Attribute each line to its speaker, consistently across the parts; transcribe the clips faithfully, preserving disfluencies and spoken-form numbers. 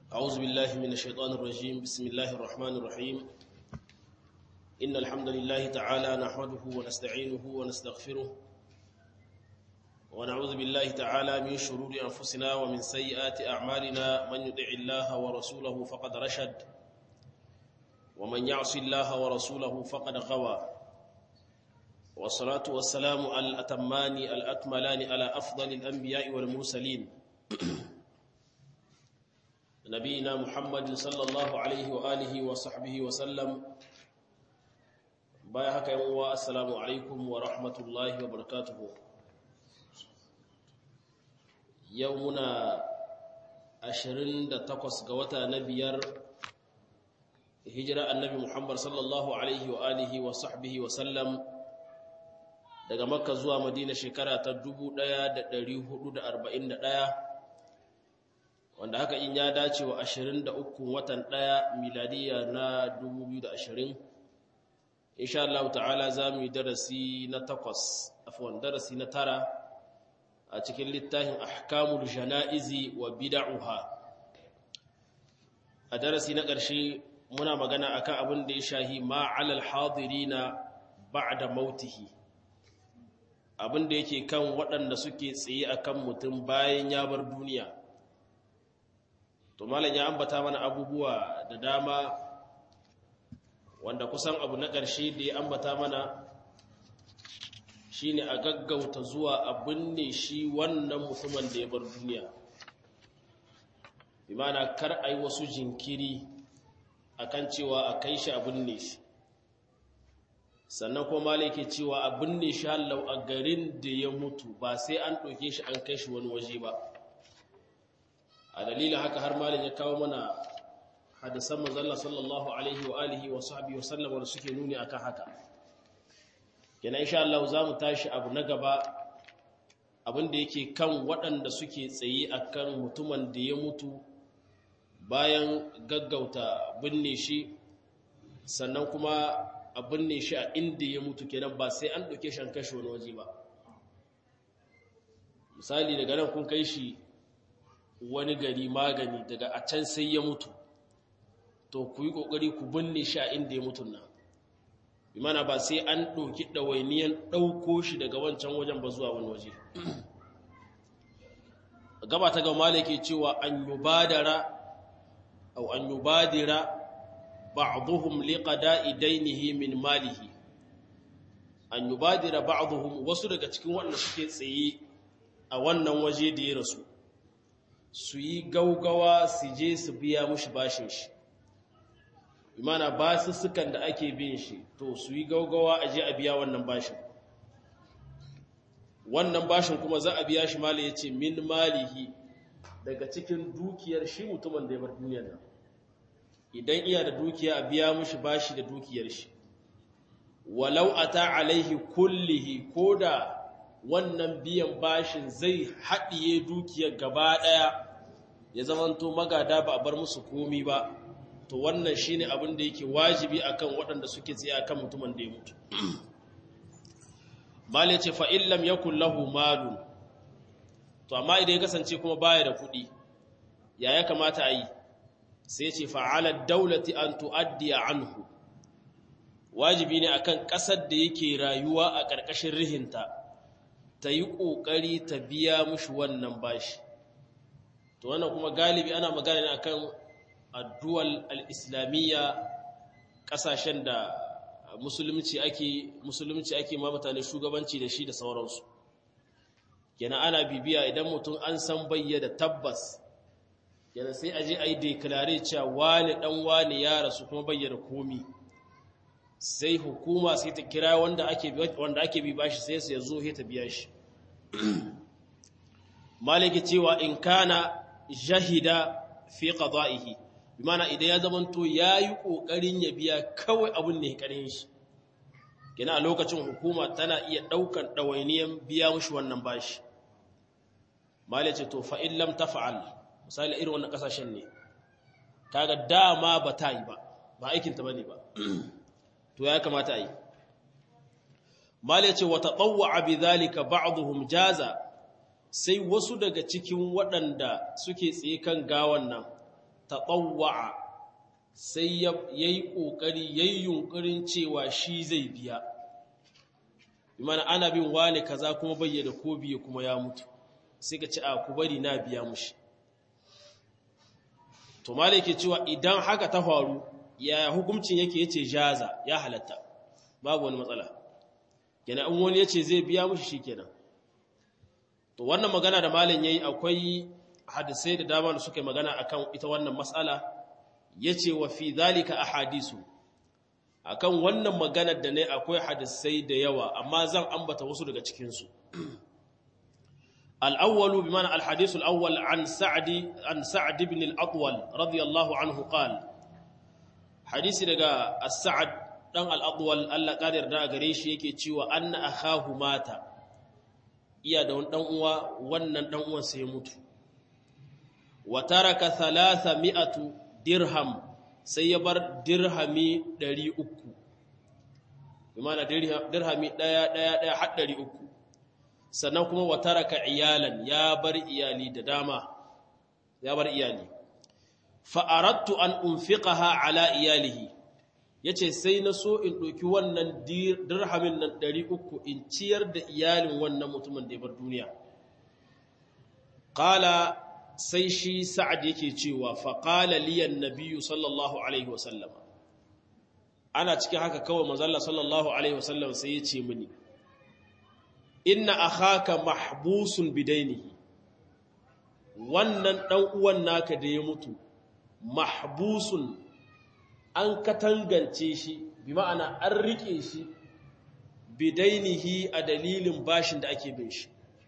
Speaker 1: أعوذ بالله من الشيطان الرجيم بسم الله الرحمن الرحيم إن الحمد لله تعالى نحمده ونستعينه ونستغفره ونعوذ بالله تعالى من شرور أنفسنا ومن سيئات أعمالنا من يطع الله ورسوله فقد رشد ومن يعص الله ورسوله فقد غوى والصلاة والسلام على الأتمان الأكملان على أفضل الأنبياء والمرسلين نبينا محمد صلى الله عليه وآله وصحبه وسلم بايا هكا يوم السلام عليكم ورحمة الله وبركاته يومنا عشرين تقص قوتا نبيار هجرة النبي محمد صلى الله عليه وآله وصحبه وسلم daga Makka zuwa Madina shekara ta dubu ɗaya da ɗari hudu da arba'in da ɗaya wanda haka in ya dace wa ashirin da uku watan ɗaya miladiya na dubu biyu da ashirin insha Allah ta'ala za mu yi darasi na takwas afwan darasi na tara a cikin littafin ahkamul janaizi wa bid'uha a darasi na ƙarshe muna magana akan abin da ya shahi ma 'alal hadirina ba'da mautihi abin da yake kan waɗanda suke tsaye akan mutum bayan ya bar duniya. To malam ya ambata mana abubuwa da dama wanda kusan abu na ƙarshe da ya ambata mana shine a gaggauta zuwa a binne shi wannan mutumin da ya bar duniya. Bi ma'ana kar ai wasu jinkiri akan cewa a kai shi a binne shi. Sannan kuma malam yake cewa a binne shi hallau a garin da ya mutu ba sai an ɗauke shi an kai shi wani waje ba. A dalilin haka har malin ya kawo mana hadisan manzon sallallahu alaihi wa alihi wa sahbihi wa sallam wanda suke nuni akan haka. Kenan insha Allah zamu tashi abu na gaba abin da yake kan waɗanda suke tsaye akan mutumin da ya mutu bayan gaggauta binne shi sannan kuma a binne shi a inda ya mutu kenan ba sai an ɗauke shi an kashe wani waje ba. Misali daga nan kun kai shi wani gari magani daga a can sai ya mutu to ku yi ƙoƙari ku binne shi a inda ya mutu nan bi mana ba sai an ɗauki ɗawainiyan ɗauko shi daga wancan wajen ba zuwa wani waje gaba ta ga malaki cewa an yubadara aw an yubadira ba'dhum liqada'i daynihi min malihi an yubadira ba'dhum wasu daga cikin waɗanda suke tsaye a wannan waje da ya rasu su yi gaugawa su je su biya mushi bashin shi imana basussukan da ake bin shi to su yi gaugawa a je a biya wannan bashin wannan bashin kuma za a biya shi mali ya ce min malihi daga cikin dukiyar shi mutumin da ya bar duniyar nan idan iya da dukiya a biya mushi bashi da dukiyar shi walau ata alaihi kullihi koda wannan biyan bashin zai haɗiye dukiyar gaba ɗaya ya zamanto magada ba a bar musu komi ba to wannan shine abin da yake wajibi akan waɗanda suke tsaye akan mutumin da ya mutu mal yace fa illam yakul lahu malun to amma idan ya kasance kuma baya da kuɗi ya ya kamata a yi sai yace fa ala dawlati an tuaddi anhu wajibi ne akan ƙasar da yake rayuwa a ƙarƙashin rihinta ta yi ƙoƙari ta biya mushi wannan bashi to wannan kuma galibi ana magana ne akan addu'al al-islamiyya ƙasashen da musulunci ake musulunci ake ma mutane shugabanci da shi da sauransu kenan ana bibiya idan mutum an san bayyana tabbas kenan sai aje ayi declare cewa wani dan wani ya rasu kuma bayyana komi sai hukuma sai ta kira wanda ake wanda ake bi bashi sai sai yazo he ta biya shi maliki cewa in kana jahida fi qada'ihi bimana idan ya zamanto yayi kokarin ya biya kawai abun ne karin shi kina a lokacin hukuma tana iya daukan dawainiyan biya mushi wannan bashi maliki to fa in lam taf'al misali irin wannan kasashen ne kaga dama ba ta yi ba ba aikin ta bane ba to ya kamata yi mal yace wa tatawwa bi dhalika ba'dhum jaza sai wasu daga cikin waɗanda suke tsaye kan gawan nan tatawwa sai yayi kokari yayi yunkurin cewa shi zai biya imana ana bin wani kaza kuma bayyana ko biye kuma ya mutu sai ka ci a ku bari na biya mushi to malike cewa idan haka ta faru ya hukuncin yake yace jaza ya halatta babu wani matsala kenan in wani yace zai biya mushi shikenan to wannan magana da malam yayi akwai hadisai da dama da suka magana akan ita wannan mas'ala yace wa fi zalika ahadisu akan wannan maganar da ne akwai hadisai da yawa amma zan ambata wasu daga cikin su al-awwalu bi ma'ana al-hadith al-awwal an sa'd an sa'd ibn al-atwal radiyallahu anhu qala hadisi daga as-sa'd dan al-atwal Allah kadir da gare shi yake cewa anna akhahu mata iya da wani dan uwa wannan dan uwan sai ya mutu wa taraka thalathami'atu dirham sai ya bar dirhami ɗari uku imana dirhami ɗaya ɗaya ɗaya har ɗari uku sannan kuma wa taraka iyalan ya bar iyali da dama ya bar iyali fa aradtu an unfiqaha ala iyalihi yace sai na so in ɗauki wannan dirhamin nan ɗari uku in ciyar da iyalin wannan mutumin da ya bar duniya qala sai shi sa'ad yake cewa faƙala liyan nabiyu sallallahu alaihi wasallam ana cikin haka kawai manzalla sallallahu alaihi wasallam sai ya ce mini inna akhaka mahbusun bidainihi wannan dan uwan naka da ya mutu mahbusun an katangance shi bi ma'ana an rike shi bidainihi a dalilin bashin da ake bin shi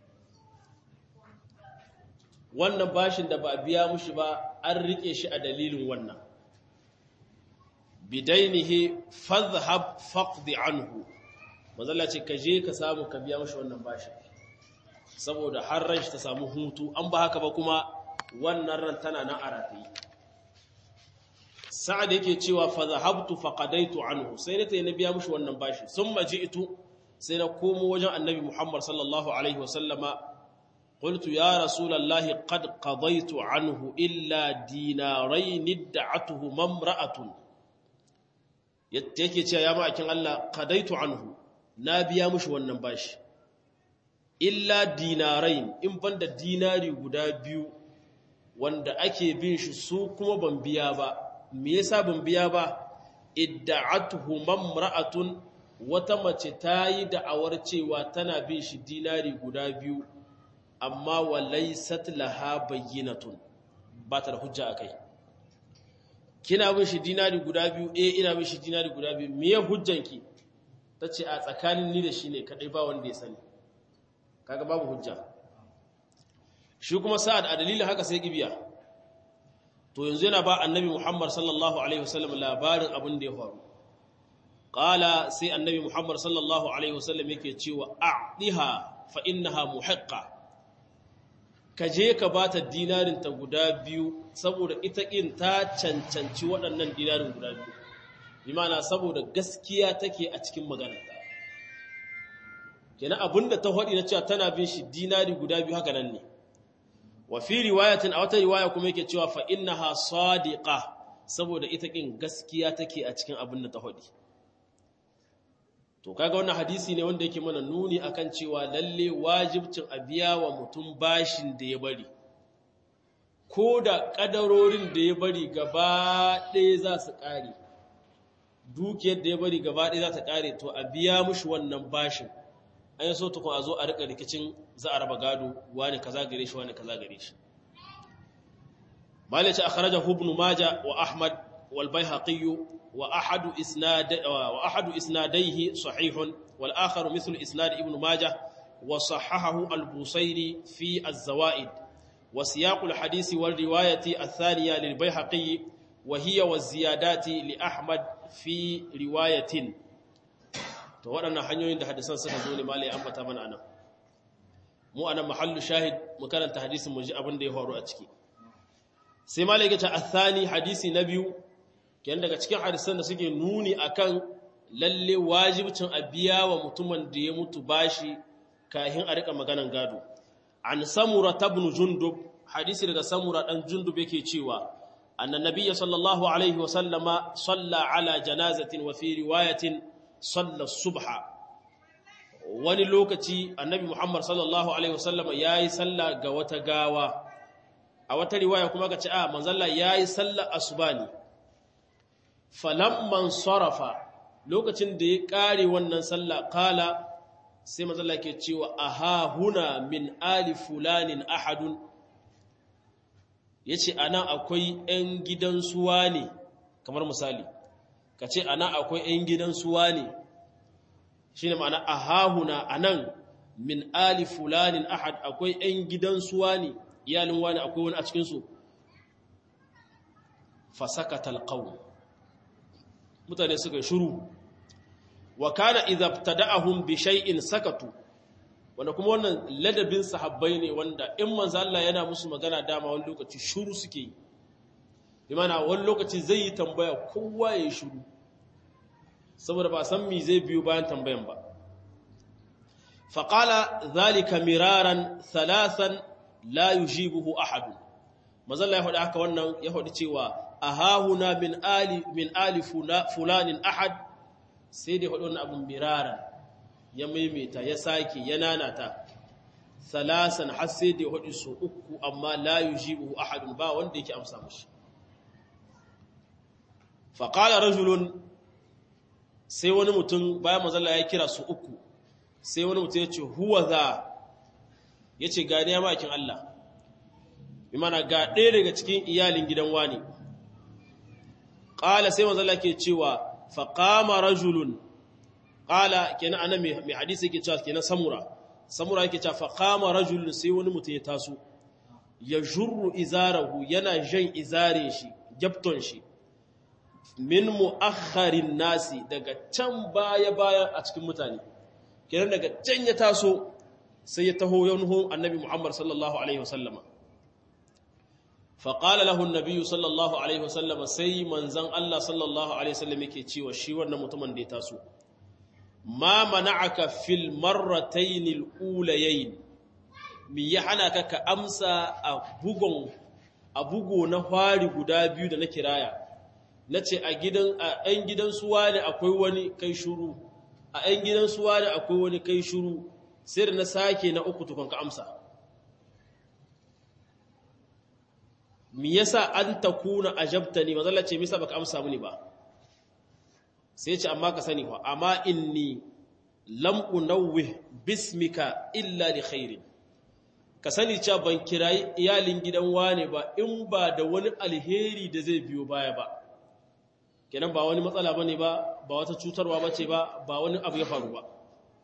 Speaker 1: wannan bashin da ba biya mushi ba an rike shi a dalilin wannan bidainihi fadhhab faqdi anhu mazalla ce ka je ka samu ka biya mushi wannan bashin saboda har ran shi ta samu hutu an ba haka ba kuma wannan ran tana nan a rataye sa'ad yake cewa fadhhabtu faqadaitu anhu sai na tayi na biya mushi wannan bashin summa ji'tu sai na komo wajen annabi Muhammad sallallahu alaihi wasallama قلت يا رسول الله قد قضيت عنه إلا دينارين ادعته امرأة yake cewa ya ma'akin Allah qadaitu anhu na biya mushi wannan bashi illa dinarain in banda dinari guda biyu wanda ake bin shi su kuma ban biya ba me yasa ban biya ba idda'atuhu mamra'atun wata mace tayi da'awar cewa tana bin shi dinari guda biyu amma walaysat laha bayyinatun ba ta da hujja akai kina bin shi dinari guda biyu eh ina bin shi dinari guda biyu me hujjanki tace a tsakanin ni da shi ne kadai ba wanda ya sani kaga babu hujja shi kuma sa'ad a dalilin haka sai gibiya to yanzu yana ba annabi Muhammad sallallahu alaihi wasallam labarin abin da ya faru qala sai annabi Muhammad sallallahu alaihi wasallam yake cewa a'diha fa innaha muhiqqa ka je ka ba ta dinarinta guda biyu saboda ita ƙin ta cancanci waɗannan dinarin guda biyu bi mana saboda gaskiya take a cikin maganarta kenan abinda ta faɗi na cewa tana bin shi dinari guda biyu haka nan ne wa fi riwayatin a wata riwaya kuma yake cewa fa innaha sadiqa saboda ita ƙin gaskiya take a cikin abinda ta faɗi to kaga wannan hadisi ne wanda yake mana nuni akan cewa lalle wajibcin a biya wa mutum bashin da ya bari ko da kadarorin da ya bari gaba ɗaya za su ƙare dukiyar da ya bari gaba ɗaya za ta ƙare to a biya mushi wannan bashin an yi so tukun a zo a riƙa rikicin za a raba gado wani kaza gare shi wani kaza gare shi malaci akhrajahu ibn majah wa ahmad wal baihaqi وأحد إسناد وأحد إسناديه صحيح والآخر مثل إسناد ابن ماجه وصححه البوصيري في الزوائد وسياق الحديث والرواية الثانية للبيهقي وهي والزيادات لأحمد في رواية تورنا حنيوين ده حدثان سنزوني مالي أمبتا من أنا مو أنا محل شاهد مكان تحديث مجي أبن دي هورو أتكي سيمالي جاء الثاني حديث نبيو kyan daga cikin hadisan da suke nuni akan lalle wajibcin a biya wa mutumin da ya mutu bashi kahin a rika maganan gado an samura ibn jundub hadisi daga samura dan jundub yake cewa anna nabiyya sallallahu alaihi wa sallama salla ala janazatin wa fi riwayatin salla subha wani lokaci annabi Muhammad sallallahu alaihi wa sallama yayi salla ga wata gawa a wata riwaya kuma kace a manzalla yayi salla asubani falamman sarafa lokacin da ya kare wannan salla kala sai manzalla ke cewa aha huna min ali fulanin ahadun yace ana akwai ɗan gidan suwa ne kamar misali kace ana akwai ɗan gidan suwa ne shine ma'ana aha huna anan min ali fulanin ahad akwai ɗan gidan suwa ne iyalin wani akwai wani a cikin su fasakatal qawm mutane suka shiru wa kana idza ibtada'ahum bi shay'in sakatu wanda kuma wannan ladabin sahabbai ne wanda in manzo Allah yana musu magana dama wani lokaci shiru suke yi imana wani lokaci zai yi tambaya kowa ya shiru saboda ba san me zai biyo bayan tambayan ba fa qala dhalika miraran thalathan la yujibuhu ahad manzo Allah ya faɗa haka wannan ya faɗi cewa ahahuna min ali min ali fulanin ahad sai dai faɗi wannan abun miraran ya maimaita ya sake ya nanata salasan har sai dai faɗi su uku amma la yujibuhu ahad ba wanda yake amsa mishi fa qala rajulun sai wani mutum bayan manzo Allah ya kira su uku sai wani mutum ya ce huwa za yace ga ne ya makin Allah bi mana ga ɗaya daga cikin iyalin gidan wani qala sai manzo Allah ke cewa fa qama rajulun qala kenan ana mai hadisi yake cewa kenan samura samura yake cewa fa qama rajulun sai wani mutum ya taso ya jurru izarahu yana jan izare shi jabton shi min mu'akharin nasi daga can baya baya a cikin mutane kenan daga can ya taso sai ya taho yanhu annabi Muhammad sallallahu alaihi wasallama fa qala lahu an-nabiy sallallahu alaihi wasallama sai manzon Allah sallallahu alaihi wasallam yake cewa shi wannan mutumin da ya taso ma mana'aka fil marratayn al-ulayayn mi ya hana ka ka amsa a bugon a bugo na fari guda biyu da na kiraya nace a gidan a ɗan gidan suwa ne akwai wani kai shuru a ɗan gidan suwa ne akwai wani kai shuru sai da na sake na uku tukun ka amsa mi yasa an takuna ajabtani mazalla ce misa baka amsa mini ba sai ce amma ka sani fa amma inni lam unawwih bismika illa li khairin ka sani cewa ban kirayi iyalin gidan wane ba in ba da wani alheri da zai biyo baya ba kenan ba wani matsala bane ba ba wata cutarwa bace ba ba wani abu ya faru ba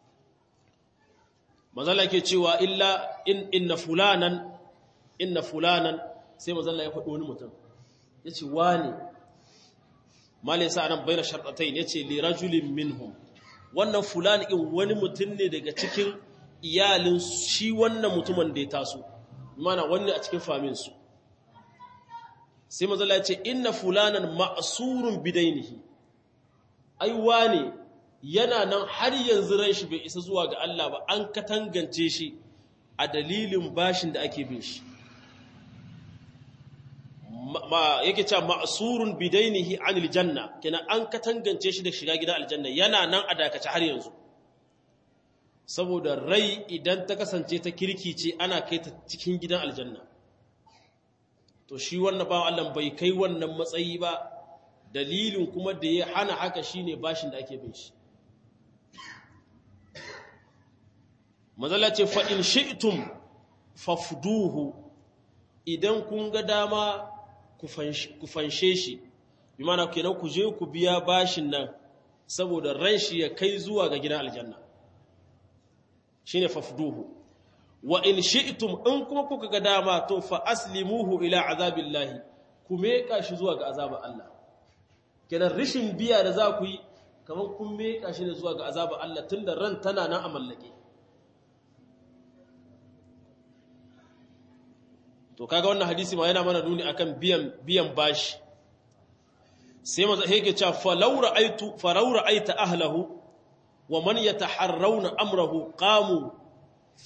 Speaker 1: mazalla ke cewa illa in inna fulanan inna fulanan sai mazalla ya faɗo wani mutum yace wani malai sa anan bayna shartatain yace li rajulin minhum wannan fulani in wani mutum ne daga cikin iyalin shi wannan mutumin da ya taso mana wani a cikin famin su sai mazalla ya ce inna fulanan ma'surun bidainihi ai wane yana nan har yanzu ran shi bai isa zuwa ga Allah ba an katangance shi a dalilin bashin da ake bin shi ma yake cewa ma'surun bidainihi anil janna kina an katangance shi da shiga gidan aljanna yana nan a dakace har yanzu saboda rai idan ta kasance ta kirki ce ana kai ta cikin gidan aljanna to shi wannan bawan Allah bai kai wannan matsayi ba dalilin kuma da ya hana haka shine bashin da ake bin shi mazalla ce fa in shi'tum fafduhu idan kun ga dama ku fanshe shi bi mana kenan ku je ku biya bashin nan saboda ran shi ya kai zuwa ga gidan aljanna shine fafduhu wa in shi'tum in kuma kuka ga dama to fa aslimuhu ila azabillahi ku meka shi zuwa ga azabar Allah kenan rishin biya da za ku yi kamar kun meka shi ne zuwa ga azabar Allah tunda ran tana nan a mallake to kaga wannan hadisi ma yana mana nuni akan biyan biyan bashi sai maza yake cewa fa law ra'aytu fa law ra'aita ahlihi wa man yataharrawna amrahu qamu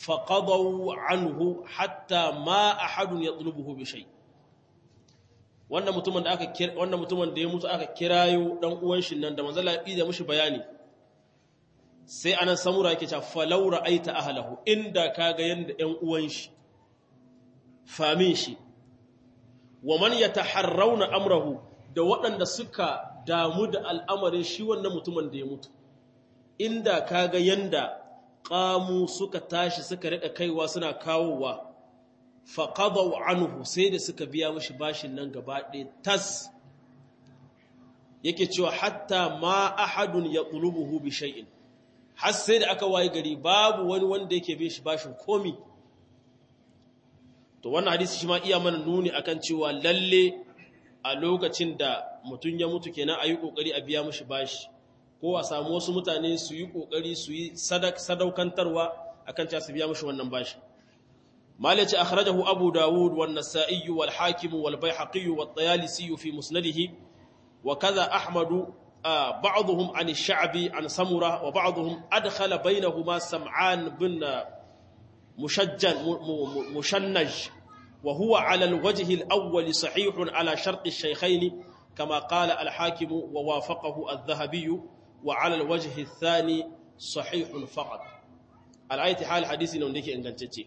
Speaker 1: faqadaw anhu hatta ma ahadun yatlubuhu bi shay wannan mutumin da aka kira wannan mutumin da ya mutu aka kirayo dan uwan shi nan da manzo Allah ya mishi bayani sai anan samura yake cewa falau ra'aita ahlahu inda kaga yanda ɗan uwan shi famin shi wa man yataharrauna amrahu da waɗanda suka damu da al'amarin shi wannan mutumin da ya mutu inda kaga yanda qamu suka tashi suka rika kaiwa suna kawowa faqadaw anhu sai da suka biya mishi bashin nan gaba ɗaya tas yake cewa hatta ma ahadun yaqlubuhu bi shay'in har sai da aka waye gari babu wani wanda yake bin shi bashin komi to wannan hadisi shi ma iya mana nuni akan cewa lalle a lokacin da mutum ya mutu kenan ayi kokari a biya mishi bashi ko a samu wasu mutane su yi kokari su yi sadaukantarwa akan cewa su biya mishi wannan bashi malaci akhrajahu abu dawud wan nasa'i wal hakim wal baihaqi wat tayalisi fi musnadihi wa kaza ahmadu بعضهم عن الشعبي عن سمرة وبعضهم أدخل بينهما سمعان بن مشجن مشنج وهو على الوجه الأول صحيح على شرط الشيخين كما قال الحاكم ووافقه الذهبي وعلى الوجه الثاني صحيح فقط الآية حال حديث نندك إنجنتي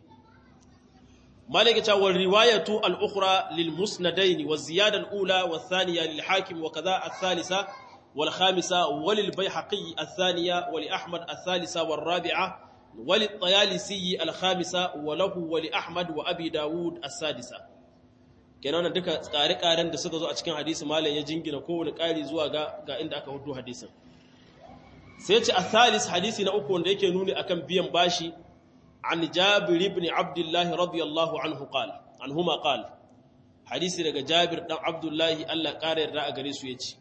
Speaker 1: مالك والرواية الأخرى للمسندين والزيادة الأولى والثانية للحاكم وكذا الثالثة والخامسة وللبيحقي الثانية ولأحمد الثالثة والرابعة وللطيالسي الخامسة وله ولأحمد وأبي داود السادسة kenan duka tsare-tsaren da suka zo a cikin hadisi malam ya jingina kowane ƙari zuwa ga ga inda aka hudu hadisin sai ce athalis hadisi na uku wanda yake nuni akan biyan bashi an Jabir ibn Abdullah radiyallahu anhu qala anhuma qala hadisi daga Jabir dan Abdullah Allah ƙara yarda a gare su yace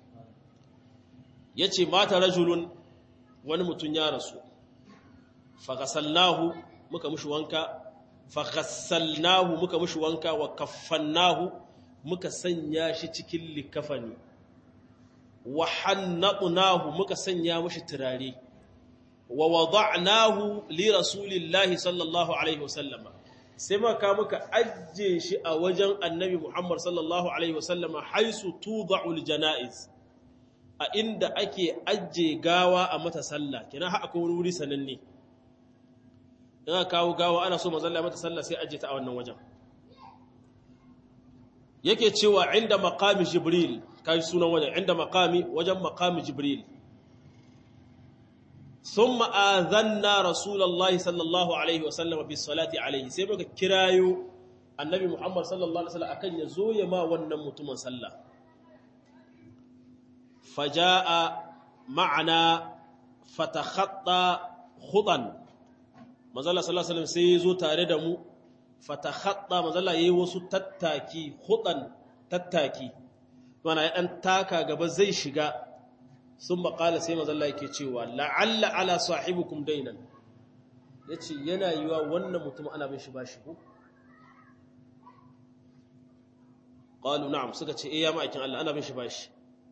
Speaker 1: ya ce mata rajulun wani mutum ya rasu fagasalnahu muka mushi wanka fagasalnahu muka mushi wanka wa kaffannahu muka sanya shi cikin likafani wa hannatunahu muka sanya mushi turare wa wada'nahu li rasulillahi sallallahu alaihi wasallama sai maka muka ajje shi a wajen annabi Muhammad sallallahu alaihi wasallama haisu tuda'ul janaiz a inda ake ajiye gawa a mata sallah kenan har akwai wuri sananne in aka kawo gawa ana so mazalla mata sallah sai ajiye ta a wannan wajen yake cewa inda maqami jibril kai sunan wajen inda maqami wajen maqami jibril thumma adhanna rasulullahi sallallahu alaihi wasallam bis salati alaihi sai muka kirayo annabi muhammad sallallahu alaihi wasallam akan ya zo ya ma wannan mutumin sallah فجاء معنا فتخطى خطا مازال صلى الله عليه وسلم sai yazo tare da mu fatakhatta mazalla yayi wasu tattaki khutan tattaki mana ya dan taka gaba zai shiga sun qala sai mazalla yake cewa la'alla ala sahibukum dainan yace yana yiwa wannan mutum ana bin shi bashi ko qalu na'am suka ce eh ya ma'aikin Allah ana bin shi bashi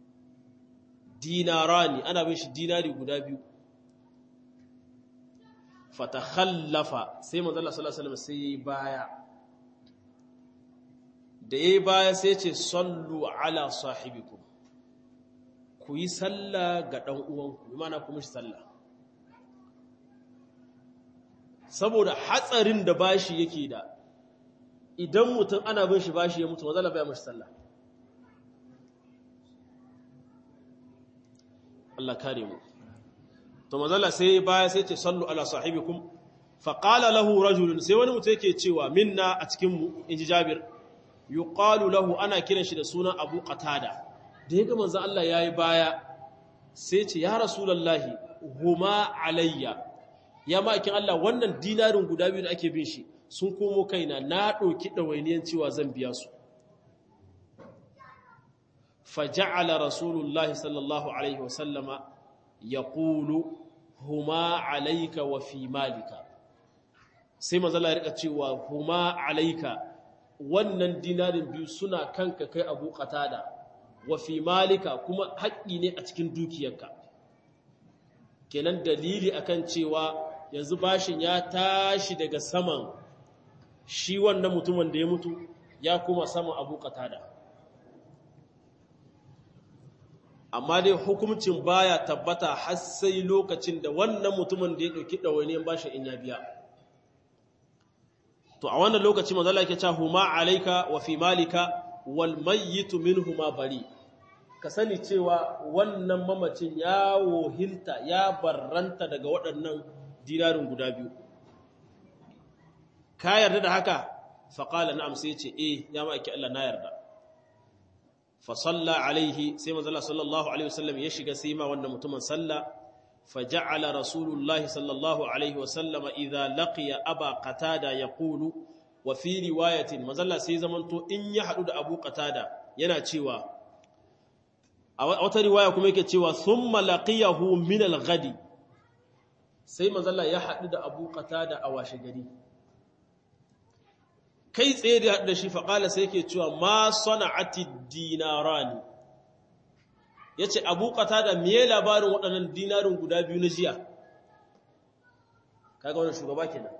Speaker 1: dinarani ana bin shi dinari guda biyu fatakhallafa sai manzo Allah sallallahu alaihi wasallam sai baya da yayi baya sai ce sallu ala sahibikum ku yi sallah ga dan uwanku imana ku mishi sallah saboda hatsarin da bashi yake da idan mutum ana bin shi bashi ya mutu manzo Allah bai mishi sallah Allah kare mu to mazalla sai baya sai ce sallu ala sahibikum fa qala lahu rajulun sai wani mutum yake cewa minna a cikin mu inji Jabir yuqalu lahu ana kiran shi da sunan Abu Qatada da yaga manzo Allah yayi baya sai ce ya rasulullahi huma alayya ya makin Allah wannan dinarin guda biyu da ake bin shi sun komo kaina na dauki dawainiyan cewa zan biya su فجعل رسول الله صلى الله عليه وسلم يقول هما عليك وفي مالك sai manzo Allah ya rika cewa huma alayka wannan dinarin biyu suna kanka kai Abu Qatada wa fi malika kuma haƙƙi ne a cikin dukiyarka kenan dalili akan cewa yanzu bashin ya tashi daga saman shi wannan mutumin da ya mutu ya kuma saman Abu Qatada amma dai hukuncin baya tabbata har sai lokacin da wannan mutumin da ya ɗauki ɗawainiyar bashi in ya biya. To a wannan lokaci manzo Allah yake cewa huma alayka wa fi malika wal mayyitu minhuma bari. Ka sani cewa wannan mamacin ya wohinta ya barranta daga waɗannan dinarin guda biyu. Ka yarda da haka? Faqala na'am, sai ce eh ya ma'aiki Allah na yarda. Fa salla alaihi, sai manzo Allah sallallahu alaihi wasallam ya shiga sai ma wannan mutumin salla. فجعل رسول الله صلى الله عليه وسلم إذا لقي أبا قتادة يقول وفي رواية مازال سي زمانتو إن يحدد أبو قتادة yana cewa a wata riwaya kuma yake cewa thumma laqiyahu min al-ghadi, sai manzalla ya haɗu da Abu Qatada a washe gari kai tsaye da haɗu da shi faqala sai yake cewa ma sana'ati dinarani, yace Abu Qatada me labarin waɗannan dinarin guda biyu na jiya. Kaga wannan shugaba kenan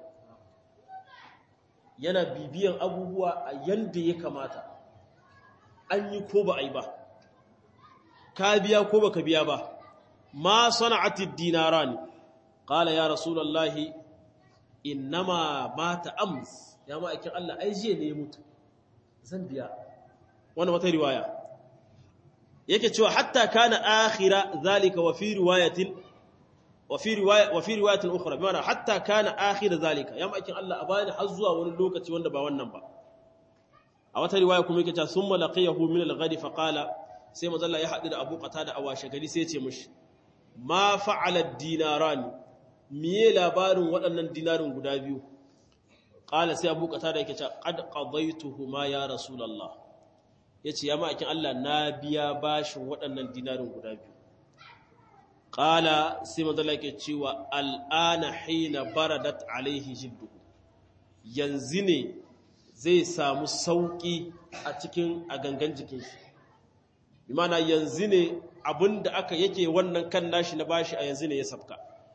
Speaker 1: yana bibiyan abubuwa a yanda ya kamata, an yi ko ba a yi ba, ka biya ko ba ka biya ba. Ma sana'ati dinarani, qala ya rasulullahi innama mata ams, ya ma'aikin Allah ai jiya ne ya mutu zan biya. Wannan wata riwaya yake cewa hatta kana akhira zalika wa fi riwayatin wa fi riwaya wa fi riwayatin ukhra, bi ma'ana hatta kana akhira zalika, ya ma'aikin Allah a bani har zuwa wani lokaci wanda ba wannan ba. A wata riwaya kuma yake cewa summa laqiyahu min al-ghadi fa qala, sai manzo Allah ya haɗu da Abu Qatada a washe gari sai ya ce mishi ma fa'ala ad-dinarani, miye labarin waɗannan dinarin guda biyu. Qala, sai Abu Qatada yake cewa qad qadaytuhuma ya rasulullah, yace ya ma'aikin Allah na biya bashin waɗannan dinarin guda biyu. Qala, sai manzo Allah yake cewa al'ana hina baradat alaihi jiddu, yanzu ne zai samu sauki a cikin a gangan jikin shi. Bi ma'ana yanzu ne abinda aka yake wannan kan nashi na bashi a yanzu ne ya sabka,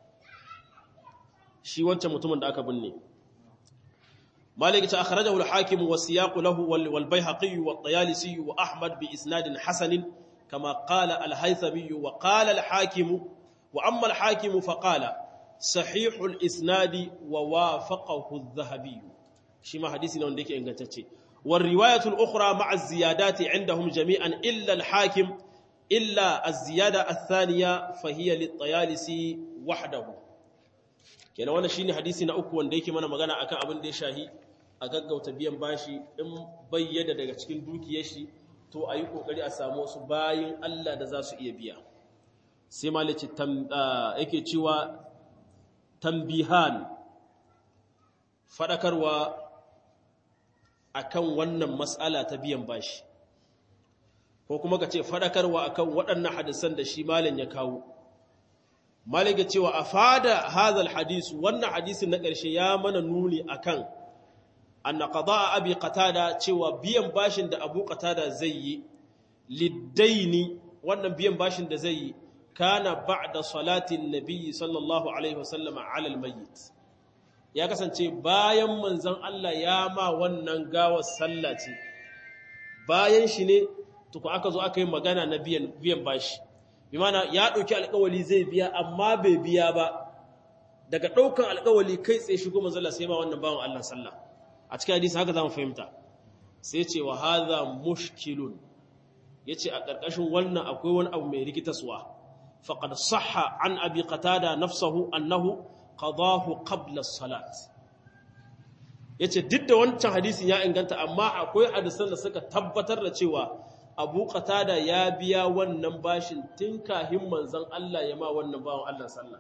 Speaker 1: shi wancan mutumin da aka binne. مالك أخرجه الحاكم والسياق له والبيهقي والطيالسي وأحمد بإسناد حسن كما قال الهيثمي، وقال الحاكم وأما الحاكم فقال صحيح الإسناد ووافقه الذهبي، شما حديثنا عندك إنجتتي. والرواية الأخرى مع الزيادات عندهم جميعا إلا الحاكم إلا الزيادة الثانية فهي للطيالسي وحده. kenan wannan shine hadisi na uku wanda yake mana magana akan abin da ya shahi a gaggauta biyan bashi in bayyana daga cikin dukiyar shi, to ayi kokari a samu wasu bayin Allah da za su iya biya. Sai malaci yake cewa tambihan, fadakarwa akan wannan mas'ala ta biyan bashi, ko kuma ka ce fadakarwa akan waɗannan hadisan da shi malam ya kawo. Malika cewa a fada hazal hadisu, wannan hadisin na ƙarshe ya mana nuni akan anna qada'a abi qatada, cewa biyan bashin da Abu Qatada zai yi liddaini, wannan biyan bashin da zai yi kana ba'da salatin nabiyyi sallallahu alaihi wasallam ala almayyit, ya kasance bayan manzon Allah ya ma wannan gawar sallah ce, bayan shi ne tuku aka zo aka yi magana na biyan biyan bashi. Bi mana ya ɗauki alƙawali zai biya amma bai biya ba, daga ɗaukan alƙawali kai tsaye shigo manzala sai ma wannan bawan Allah sallah. A cikin hadisi haka zamu fahimta. Sai ce wa hadha mushkilun, yace a ƙarƙashin wannan akwai wani abu mai rikitaswa. Faqad sahha an abi qatada nafsuhu annahu qadahu qabla as-salat. Yace duk da wancan hadisin ya inganta, amma akwai hadisan da suka tabbatar da cewa Abu Qatada ya biya wannan bashin tun kahin manzon Allah ya ma wannan bawan Allah sallah.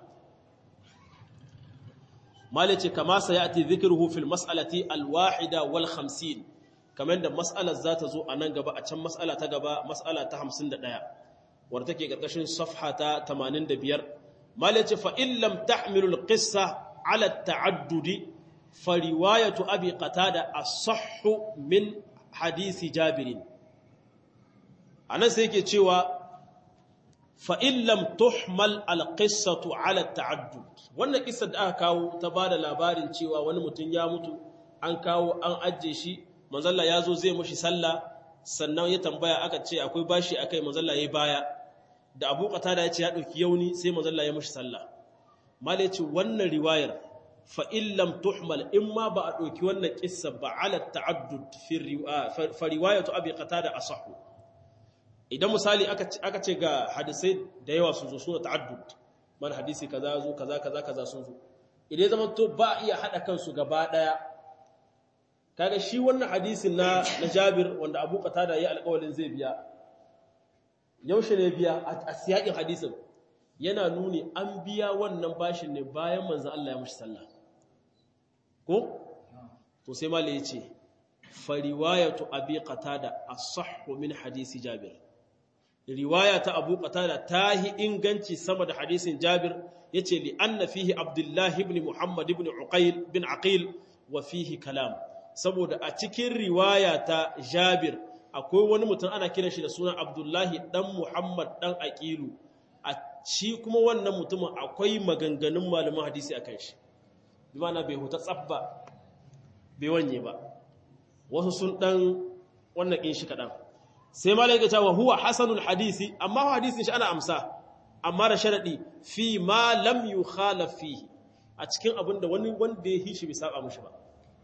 Speaker 1: Malice kama sayati dhikruhu fil mas'alati al-wahida wal khamsin, kamar da mas'alar za ta zo a nan gaba, a can mas'ala ta gaba, mas'ala ta hamsin da ɗaya wadda take karkashin safha ta tamanin da biyar. Malice fa in lam tahmilu al-qissa ala at-ta'addudi fa riwayatu Abi Qatada as-sahhu min hadisi Jabirin. A nan sai ke cewa fa'in lam tuhmal alƙissatu ala ta'addud, wannan ƙissar da aka kawo ta ba da labarin cewa wani mutum ya mutu, an kawo an ajiye shi, manzalla ya zo zai mashi sallah, sannan ya tambaya aka ce akwai bashi a kai, manzalla ya baya. da Abu Qatada ya ce ya dauki yauni sai manzo Allah ya mishi sallah mala ya ce wannan riwayar fa in lam tuhmal imma ba a dauki wannan kissa ba ala ta'addud fi fa riwayatu Abi Qatada asahhu idan misali aka aka ce ga hadisai da yawa sun zo suna ta'addud man hadisi kaza zo kaza kaza kaza sun zo idan zaman to ba iya hada kansu gaba daya kaga shi wannan hadisin na na Jabir wanda Abu Qatada ya alƙawarin zai biya yaushe ne biya a siyakin hadisin yana nuni an biya wannan bashin ne bayan manzon Allah ya mushi sallah ko to sai malai yace fa riwayatu Abi Qatada as-sahhu min hadisi Jabir riwaya ta Abu Qatada tahi inganci sama da hadisin Jabir yace li anna fihi Abdullah ibn Muhammad ibn Uqayl bin Aqil wa fihi kalam saboda a cikin riwaya ta Jabir akwai wani mutum ana kiran shi da sunan Abdullah dan Muhammad dan Aqilu a shi kuma wannan mutumin akwai maganganun malaman hadisi akan shi bi ma'ana bai huta tsabba bai wanye ba wasu sun dan wannan kin shi kadan sai malai ga cewa huwa hasanul hadisi amma hadisin shi ana amsa amma da sharadi fi ma lam yukhalaf fihi a cikin abinda wani wanda ya hishi bai saba mushi ba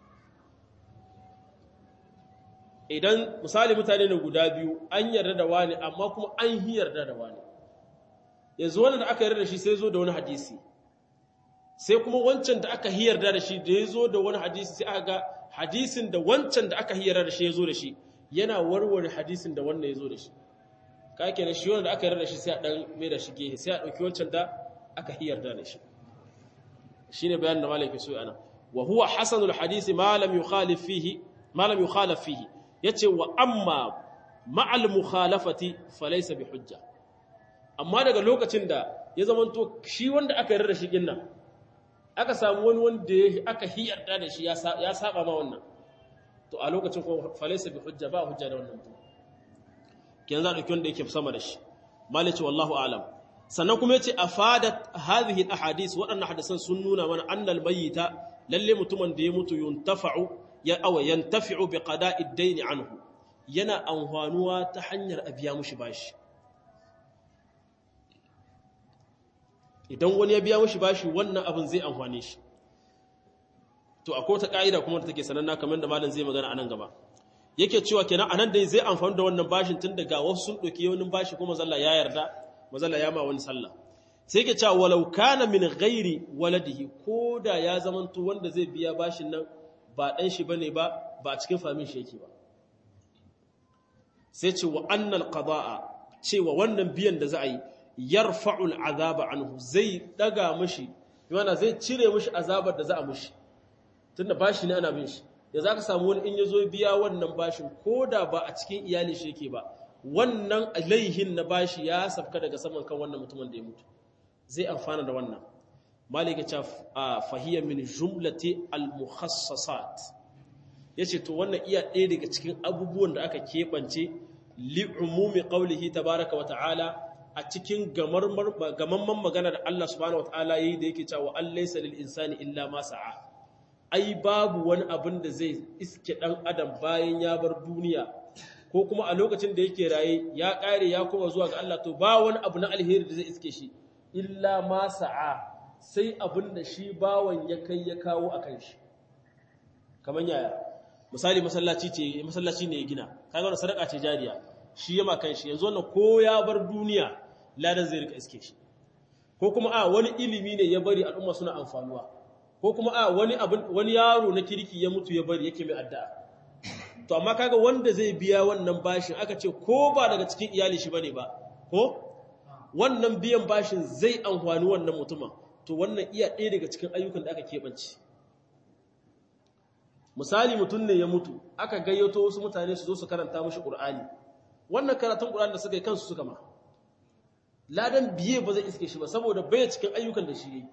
Speaker 1: idan misali mutane ne guda biyu an yarda da wani amma kuma an hi yarda da wani yanzu wannan da aka yarda da shi sai zo da wani hadisi sai kuma wancan da aka hi yarda da shi da ya zo da wani hadisi sai aka ga hadisin da wancan da aka hi yarda da shi ya zo da shi yana warware hadisin da wannan ya zo da shi ka kenan shi wanda aka yarda da shi sai a dan mai da shi gehe sai a dauki wancan da aka hi yarda da shi shine bayanin da malaka so ana wa huwa hasanul hadisi ma lam yukhalif fihi ma lam yukhalaf fihi yace wa amma ma'al mukhalafati falaysa bi hujja amma daga lokacin da ya zamanto shi wanda aka yarda da shi din nan aka samu wani wanda aka hi yarda da shi ya saba ma wannan to a lokacin ko falaysa bi hujja ba hujja da wannan mutum kenan za dauki wanda yake sama da shi malici wallahu a'lam sannan kuma yace afadat hadhihi alahadith wadannan hadisan sun nuna mana annal mayyita lalle mutumin da ya mutu yuntafa'u ya awa yantafi'u bi qada'i ad-dayn anhu yana amfanuwa ta hanyar abiya mushi bashi idan wani ya biya mushi bashi wannan abin zai amfane shi to akwai ta kaida kuma da take sananna kamar da malam zai magana anan gaba yake cewa kenan anan dai zai amfani da wannan bashin tun daga wasu sun doki wani bashi kuma zalla ya yarda mazalla ya ma wani sallah sai yake cewa walau kana min ghairi waladihi koda ya zamanto wanda zai biya bashin nan ba dan shi bane ba ba cikin famin shi yake ba sai ce wa annal qada'a cewa wannan biyan da za a yi yarfa'u al'azaba anhu zai daga mishi yana zai cire mishi azabar da za a mishi tunda bashi ne ana bin shi ya zaka samu wani in yazo biya wannan bashin koda ba a cikin iyali shi yake ba wannan laihin na bashi ya safka daga saman kan wannan mutumin da ya mutu zai amfana da wannan malika ta fahiya min jumlati al-mukhassasat yace to wannan iya ɗaya daga cikin abubuwan da aka kebance li umumi qawlihi tabaaraka wa ta'ala a cikin gamamman magana da Allah subhanahu wa ta'ala yayi da yake cewa allaysa lil insani illa ma sa'a ai babu wani abin da zai iske dan adam bayan ya bar duniya ko kuma a lokacin da yake raye ya kare ya koma zuwa ga Allah to ba wani abu na alheri da zai iske shi illa ma sa'a sai abin da shi bawan ya kai ya kawo akan shi kaman yaya misali masallaci ce masallaci ne ya gina kaga wannan sadaka ce jariya shi yama kan shi yanzu wannan ko ya bar duniya ladan zai rika iske shi ko kuma a wani ilimi ne ya bari al'umma suna amfanuwa ko kuma a wani abin wani yaro na kirki ya mutu ya bari yake mai addu'a to amma kaga wanda zai biya wannan bashin aka ce ko ba daga cikin iyali shi bane ba ko wannan biyan bashin zai amfani wannan mutumin to wannan iya ɗaya daga cikin ayyukan da aka keɓance misali mutum ne ya mutu aka gayyato wasu mutane su zo su karanta mashi Qur'ani wannan karatun Qur'ani da suka yi kansu suka ma ladan biye ba zai iske shi ba saboda bai cikin ayyukan da shi yi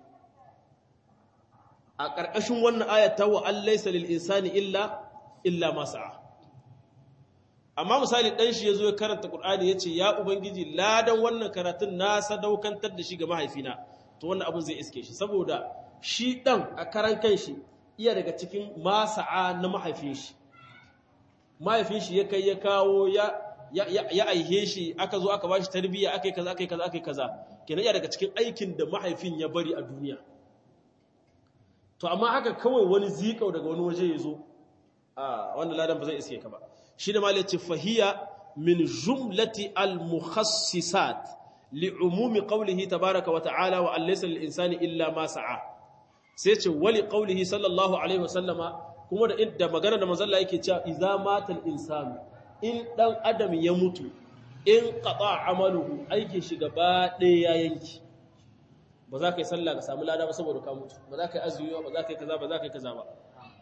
Speaker 1: a ƙarƙashin wannan ayat ta wa allaysa lil insani illa illa ma sa'a amma misali dan shi yazo ya karanta Qur'ani yace ya ubangiji ladan wannan karatun na sadaukantar da shi ga mahaifina to wannan abun zai iske shi saboda shi dan a karan kanshi iya daga cikin masa'a na mahaifin shi mahaifin shi ya kai ya kawo ya ya aihe shi aka zo aka bashi tarbiyya akai kaza akai kaza akai kaza kenan iya daga cikin aikin da mahaifin ya bari a duniya to amma haka kawai wani zikau daga wani waje yazo a wannan ladan ba zai iske ka ba shi da malai ce fahiya min jumlati al-mukhassisat li'umumi qawlihi tabaaraka wa ta'ala wa laysa lil insani illa ma sa'a sai ce wali qawlihi sallallahu alaihi wasallama kuma da inda magana da manzo Allah yake cewa idza mata al-insanu in dan adam ya mutu in qata amaluhu aikin shi gaba ɗaya ya yanki ba za ka yi sallah ka samu lada ba saboda ka mutu ba za ka yi azumi ba za ka yi kaza ba za ka yi kaza ba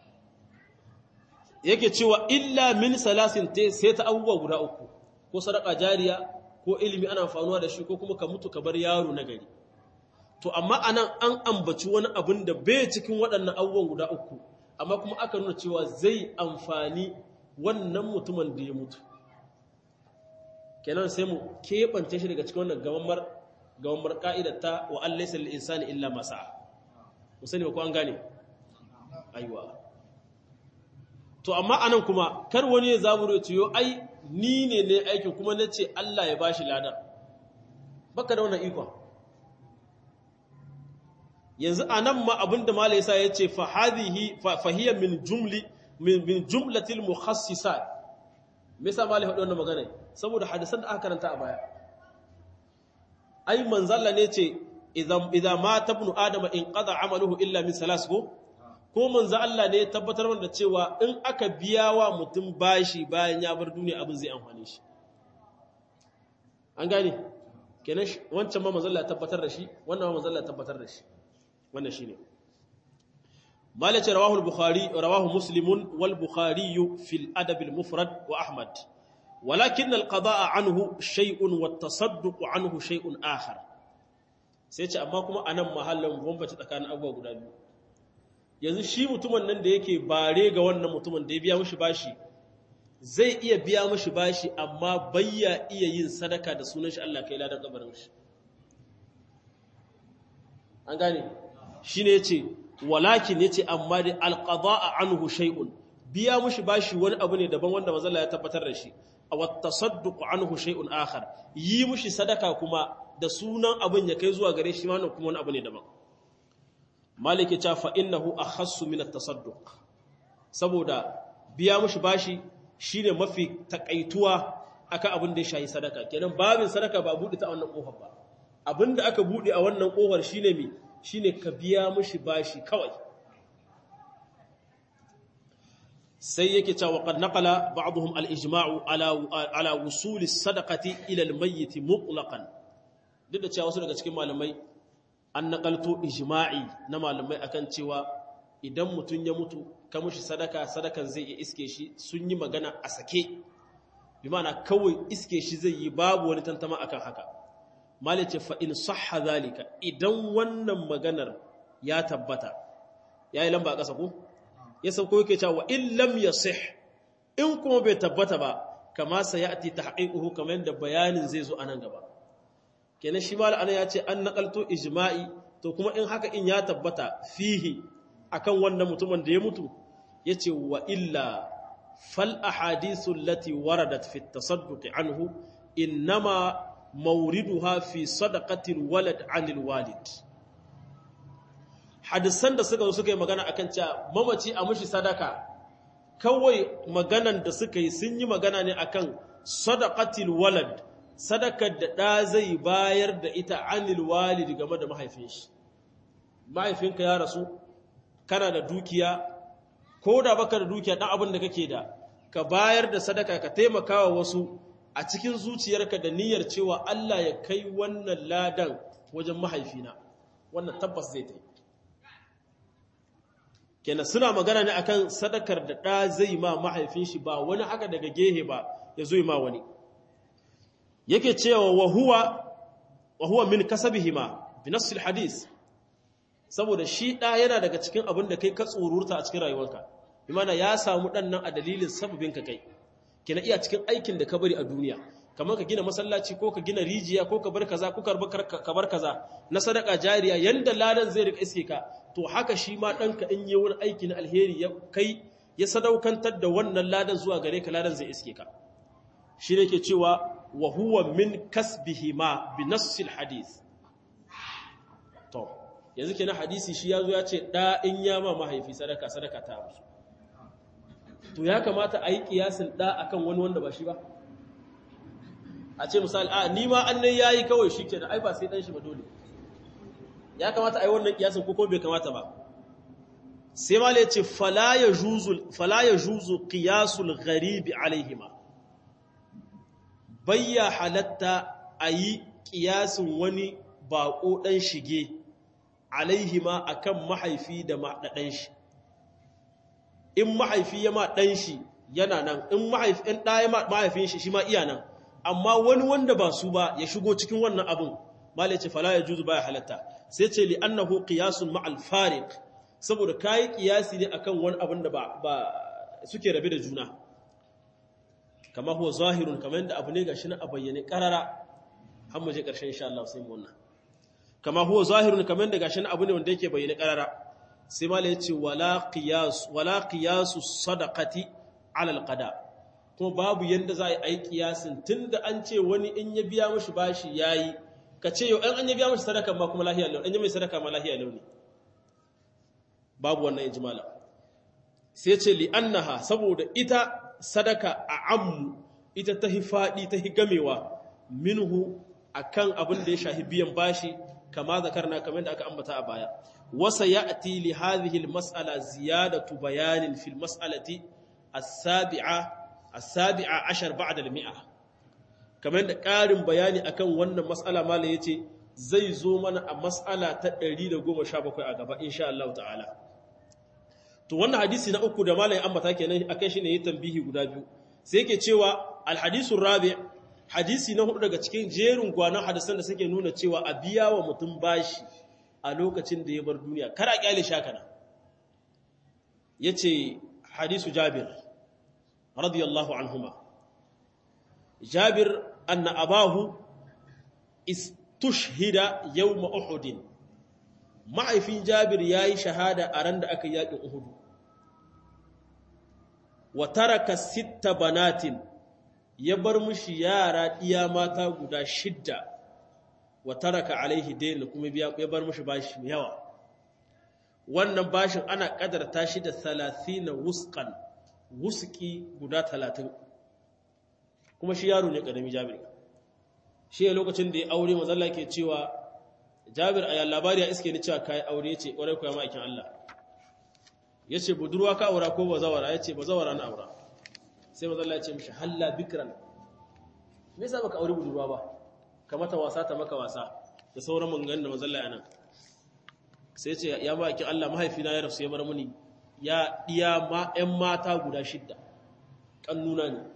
Speaker 1: yake cewa illa min salasin sai ta abubuwa guda uku ko sadaka jariya ko ilimi ana amfanuwa da shi ko kuma ka mutu ka bar yaro na gari to amma anan an ambaci wani abin da bai cikin waɗannan abubuwan guda uku amma kuma aka nuna cewa zai amfani wannan mutumin da ya mutu kenan sai mu keɓance shi daga cikin wannan gamammar gamammar ka'idar ta wa an laysa lil insani illa ma sa'a musani ba ko an gane aiwa to amma anan kuma kar wani ya zaburo ya ce yo ai ni ne ne aikin kuma nace Allah ya bashi ladan baka da wannan iko yanzu anan ma abinda malai yasa yace fa hadhihi fa hiya min jumli min jumlatil mukhassisat me yasa malai hado wannan magana saboda hadisan da aka karanta a baya ai manzalla ne ce idan idan mata ibnu adama in qada amaluhu illa min salas ko ko manzo Allah ne tabbatar da cewa in aka biya wa mutum bashi bayan ya bar duniya abin zai amfane shi an gane kenan wancan ma manzo Allah tabbatar da shi wannan ma manzo Allah tabbatar da shi wannan shine malaci rawahu al-bukhari rawahu muslim wal bukhari fi al-adab al-mufrad wa ahmad walakin al-qada'a anhu shay'un wat tasadduq anhu shay'un akhar sai ce amma kuma anan mahallan bambace tsakanin abubuwa guda biyu yanzu shi mutumin nan da yake bare ga wannan mutumin da ya biya mishi bashi zai iya biya mishi bashi amma bayya iya yin sadaka da sunan shi Allah kai ladan kabarin shi an gane shine yace walakin yace amma da alqada'a anhu shay'un biya mishi bashi wani abu ne daban wanda manzo Allah ya tabbatar da shi aw at-tasadduq anhu shay'un akhar yi mishi sadaka kuma da sunan abin ya kai zuwa gare shi wannan kuma wani abu ne daban maliki ta fa innahu akhassu min at-tasadduq saboda biya mishi bashi shine mafi takaituwa akan abin da ya shayi sadaka kenan babin sadaka ba bude ta wannan kofar ba abinda aka bude a wannan kofar shine mi shine ka biya mishi bashi kawai sai yake cewa qad naqala ba'dhum al-ijma'u ala ala wusul as-sadaqati ila al-mayyit mutlaqan duk da cewa wasu daga cikin malamai an naƙalto ijma'i na malamai akan cewa idan mutum ya mutu ka mushi sadaka sadakan zai iya iske shi sun yi magana a sake bi ma'ana kawai iske shi zai yi babu wani tantama akan haka malice fa in sahha zalika idan wannan maganar ya tabbata yayi lamba a ƙasa ko ya sauko yake cewa in lam yasih in kuma bai tabbata ba kama sayati tahqiquhu kamar yadda bayanin zai zo anan gaba kenan shi mal ana ya ce an nakalto ijma'i to kuma in haka in ya tabbata fihi akan wannan mutumin da ya mutu yace wa illa fal ahadithu allati waradat fi at-tasadduq anhu inma mawriduha fi sadaqati al-walad 'anil walid hadisan da suka zo suka yi magana akan cewa mamaci a mushi sadaka kawai maganan da suka yi sun yi magana ne akan sadaqati al-walad sadakar da ɗa zai bayar da ita anil walidi game da mahaifin shi mahaifinka ya rasu kana da dukiya ko da baka da dukiya ɗan abin da kake da ka bayar da sadaka ka taimaka wa wasu a cikin zuciyarka da niyyar cewa Allah ya kai wannan ladan wajen mahaifina wannan tabbas zai tai kenan suna magana ne akan sadakar da ɗa zai ma mahaifin shi ba wani haka daga gehe ba ya zo ma wani yake cewa wa huwa wa huwa min kasabihima bi nass alhadith saboda shi da yana daga cikin abin da kai ka tsururta a cikin rayuwarka imana ya samu dan nan a dalilin sababin ka kai kina iya cikin aikin da ka bari a duniya kamar ka gina masallaci ko ka gina rijiya ko ka bar kaza ko ka bar kaza na sadaka jariya yanda ladan zai rika iske ka to haka shi ma danka in yi wani aiki na alheri ya kai ya sadaukantar da wannan ladan zuwa gare ka ladan zai iske ka shi ne ke cewa wa huwa min kasbihima bi nassil hadith. To yanzu kenan hadisi shi yazo ya ce da in ya ma mahaifi sadaka sadaka ta musu. To ya kamata a yi kiyasin da akan wani wanda ba shi ba. A ce misali a ni ma annan yayi kawai shikenan ai ba sai dan shi ba dole. Ya kamata a yi wannan kiyasin ko ko bai kamata ba. Sai mala yace fala yajuzu fala yajuzu qiyasul gharib alaihima. Bayya halatta ayi kiyasin wani bako dan shige alaihima akan mahaifi da maɗaɗan shi. In mahaifi ya ma ɗan shi yana nan, in mahaifin ɗaya mahaifin shi shi ma iya nan, amma wani wanda ba su ba ya shigo cikin wannan abin, mala ce fala ya juzu baya halatta. Sai ce li'annahu qiyasun ma'al fariq, saboda kayi qiyasi ne akan wani abin da ba, ba suke rabe da juna. Kama huwa zahirun, kamar yadda abu ne gashi na a bayyane karara, har mu je ƙarshen insha Allah sai mu wannan. Kama huwa zahirun, kamar yadda gashi na abu ne wanda yake bayyane karara. Sai mala yace wala qiyas wala qiyasu sadaqati ala alqada, kuma babu yanda za a yi kiyasin tunda an ce wani in ya biya mishi bashi yayi, ka ce yau an ya biya mishi sadaka ma kuma lahiya lau, an ya mai sadaka ma lahiya lau ne, babu wannan ijmala. Sai ce li annaha, saboda ita sadaka a ammu, ita ta hi fadi ta hi gamewa minhu akan abin da ya shahi biyan bashi, kama zakarna kamar da aka ambata a baya. Wasa ya'ti li hadhihi al-mas'ala ziyadatu bayanin fil mas'alati as-sabi'a as-sabi'a ashar ba'da al-mi'a. Kamar da ƙarin bayani akan wannan mas'ala malai yace zai zo mana a mas'ala ta ɗari da goma sha bakwai a gaba insha Allah ta'ala. To wannan hadisi na uku da malai ambata kenan akai shine yayin tambihi guda biyu. Sai yake cewa al-hadisu rabi' hadisi na hudu daga cikin jerin gwanon hadisan da suke nuna cewa a biya wa mutum bashi a lokacin da ya bar duniya, kar a kyale shakana. Yace hadisu Jabir radiyallahu anhuma. Jabir anna abahu istushhida yawm Uhud. Ma'aifin Jabir yayi shahada a ran da aka yaki Uhud. Wa taraka sitta banatin, ya bar mushi yara ɗiya mata guda shidda, wa taraka alaihi dayn, kuma ya bar mushi bashi yawa. Wannan bashin ana kadarta shi da thalathina wusqan, wuski guda talatin. Kuma shi yaro ne karami Jabir. Shi a lokacin da ya aure manzo Allah ke cewa Jabir a labari ya iske ni cewa kai aure, yace kwarai ko ya ma'aikin Allah. Yace budurwa ka aura ko bazawara? Yace bazawara na aura. Sai manzo Allah ya ce mishi halla bikran, me yasa baka aure budurwa ba, ka mata wasa ta maka wasa da sauran mangan da manzo Allah yana. Sai ce ya baki Allah, mahaifina ya rasu ya bar muni ya diya ma ƴan mata guda shidda, kannuna ne.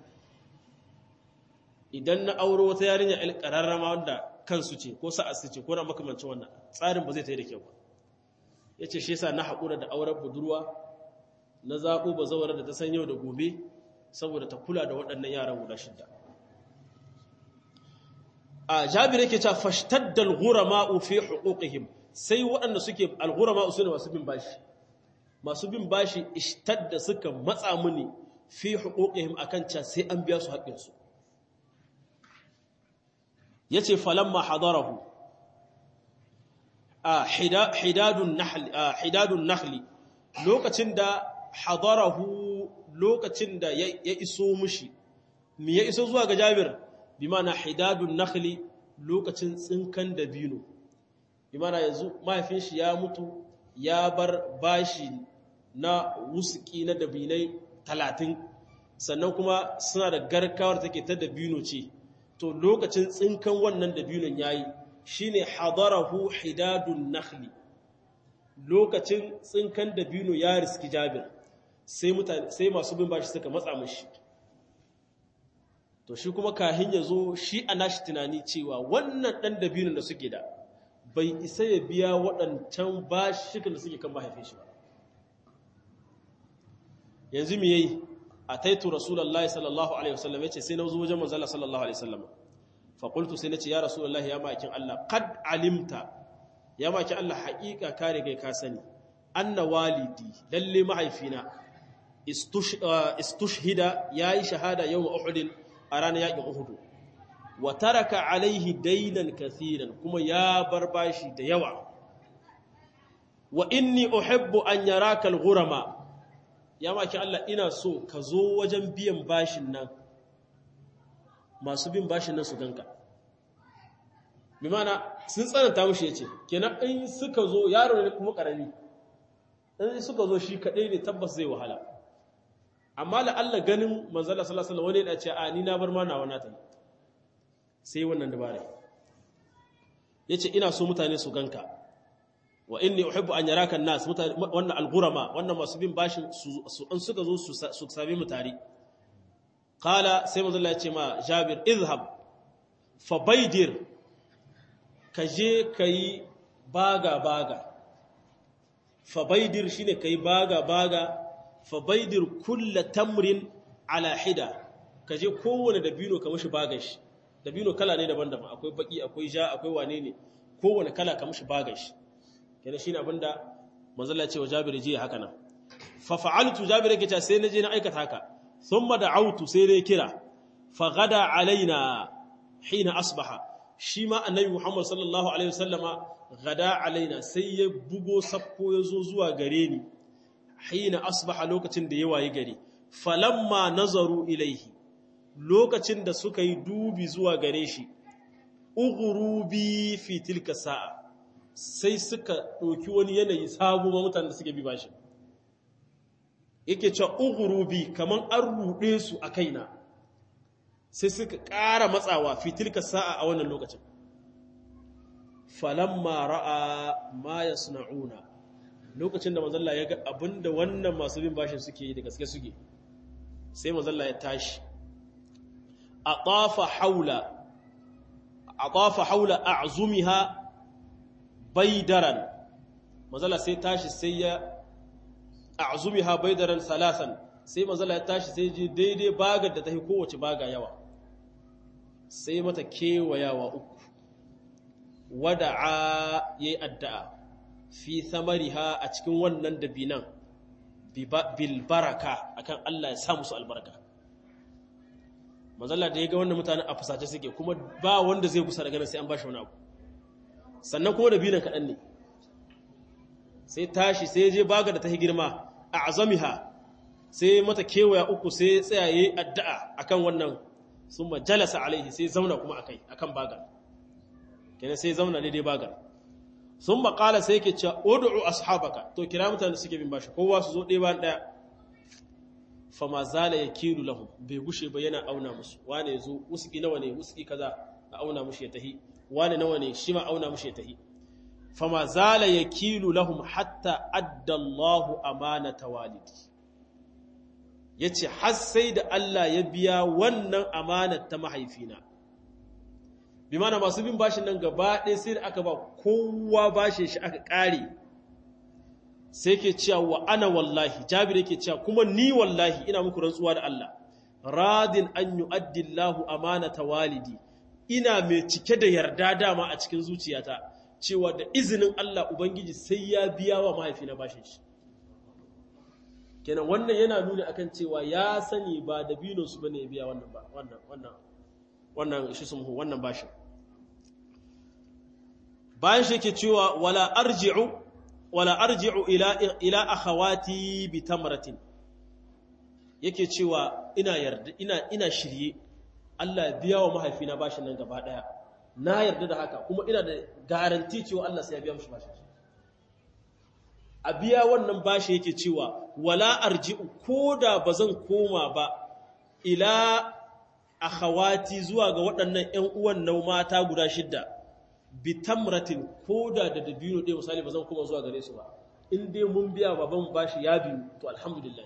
Speaker 1: Idan na auro wata yarinya el qararrama wanda kansu ce ko sa'a su ce ko na makamancin wannan, tsarin ba zai tayi da kyau ba. Yace shi yasa na haƙura da auren budurwa, na zaɓo bazawara da ta san yau da gobe saboda ta kula da waɗannan yaran guda shidda. A Jabir yake cewa fashtaddal ghurama'u fi huquqihim, sai waɗanda suke al-ghurama'u sune masu bin bashi. Masu bin bashi ishtadda suka matsa muni fi huquqihim akan ca sai an biya su haƙƙin su. Yace falamma hadarahu a hidadun nahl hidadun nakhli, lokacin da hadarahu, lokacin da ya iso mushi, me ya iso zuwa ga Jabir? Bi mana hidadun nakhli, lokacin tsinkan dabino. Bi mana yanzu mahaifin shi ya mutu, ya bar bashi na wusuki na dabinai talatin, sannan kuma suna da garkawar take ta dabino ce. To lokacin tsinkan wannan dabinon yayi, shine hadarahu hidadun nakhli, lokacin tsinkan dabino ya riski Jabir. Sai mutane sai masu bin bashi suka matsa mishi. To shi kuma kahin ya zo, shi ana shi tunani cewa wannan dan dabinon da suke da bai isa ya biya waɗancan bashikan da suke kan mahaifin shi ba. Yanzu me yayi? Ataitu Rasulullahi sallallahu alaihi wasallam, yace sai na zo wajen manzo Allah sallallahu alaihi wasallam. Fa qultu, sai nace ya Rasulullahi, ya ma'aikin Allah, qad alimta, ya ma'aikin Allah, haƙiƙa ka riga ka sani, anna walidi, lalle mahaifina istushhida yayi shahada yawm Uhud a ranar yakin Uhud wa taraka alaihi daynan kathiran kuma ya bar bashi da yawa wa inni uhibbu an yaraka al-ghurama ya maki Allah ina so ka zo wajen biyan bashin nan masu bin bashin nan su ganka bi mana sun tsananta mushi yace kenan in suka zo yaro ne kuma karami in suka zo shi kadai ne tabbas zai wahala amma la Allah ganin manzo Allah sallallahu alaihi wasallam wani ya ce a ni na bar ma nawa na tayi sai wannan dabara yace ina so mutane su ganka wa inni uhibbu an yaraka an-nas wannan al-ghurama wannan masu bin bashin su an suka zo su same mu tare qala sai manzo Allah ya ce ma Jabir izhab fa baydir kaje kai baga baga fa baydir shine kai baga baga fa baydir kull tamrin ala hida kaje kowanne dabino ka mishi bagan shi dabino kala ne daban-daban akwai baki akwai ja akwai wane ne kowanne kala ka mishi bagan shi kenan shine abinda manzo Allah ya ce wa Jabir je haka nan fa fa'altu Jabir yake ta sai naje na aikata haka thumma da'awtu sai dai kira fa gada alaina hina asbaha shi ma annabi Muhammad sallallahu alaihi wasallama gada alaina sai ya bugo sakko yazo zuwa gare ni hina asbaha lokacin da ya waye gari falamma nazaru ilaihi lokacin da suka yi dubi zuwa gare shi ughrubi fi tilka sa'a sai suka ɗauki wani yanayi sabo ma mutanen da suke bi bashi yake cewa ughrubi kaman an ruɗe su a kaina sai suka ƙara matsawa fitilka sa'a a wannan lokacin falamma ra'a ma yasna'una lokacin da manzalla ya ga abinda wannan masu bin bashin suke yi da gaske suke sai manzalla ya tashi atafa haula atafa haula a'zumiha baidaran mazala sai tashi sai ya a'zumiha baidaran salasan sai mazala ya tashi sai je daidai bagar da ta yi kowace baga yawa sai mata kewayawa uku wada'a yayi addu'a fi samariha a cikin wannan dabinan bil baraka akan Allah ya sa musu albarka mazala da ya ga wannan mutanen a fusace suke kuma ba wanda zai gusa daga nan sai an bashi wani abu sannan kuma da binan kaɗan ne sai tashi sai je baga da ta yi girma a azamiha sai mata kewaya uku sai tsayaye addu'a akan wannan sun majalasa alaihi sai zauna kuma akai akan baga kenan sai zauna daidai baga sun maƙala sai ke cewa odu'u ashabaka to kira mutane suke bin bashi kowa su zo ɗaya bayan ɗaya fama zala ya kiru lahum bai gushe ba yana auna musu wane ya zo wuski nawa ne wuski kaza a auna mushi ya tahi wane nawa ne shi ma auna mushi ya tahi fama zala yakilu lahum hatta adda Allahu amanata walidi yace har sai da Allah ya biya wannan amanar ta mahaifina bi mana masu bin bashin nan gaba ɗaya sai da aka ba kowa bashin shi aka ƙare sai ke cewa wa ana wallahi Jabir yake cewa kuma ni wallahi ina muku rantsuwa da Allah radin an yu'addi Allahu amanata walidi ina mai cike da yarda dama a cikin zuciyata cewa da izinin Allah Ubangiji sai ya biya wa mahaifina bashin shi. Kenan wannan yana nuna akan cewa ya sani ba da binonsu ba ne ya biya wannan wannan wannan wannan shi sun wannan bashin. Bayan shi yake cewa wala arji'u wala arji'u ila ila akhawati bi tamratin yake cewa ina yarda ina ina shirye Allah ya biya wa mahaifina bashin nan gaba daya na yarda da haka kuma ina da garanti cewa Allah sai ya biya mishi bashin a biya wannan bashi yake cewa wala arji'u koda bazan koma ba ila akhawati zuwa ga waɗannan ƴan uwan nau mata guda shidda bitamratin koda da dabino dai misali bazan koma zuwa gare su ba in dai mun biya baban bashi ya biyu to alhamdulillah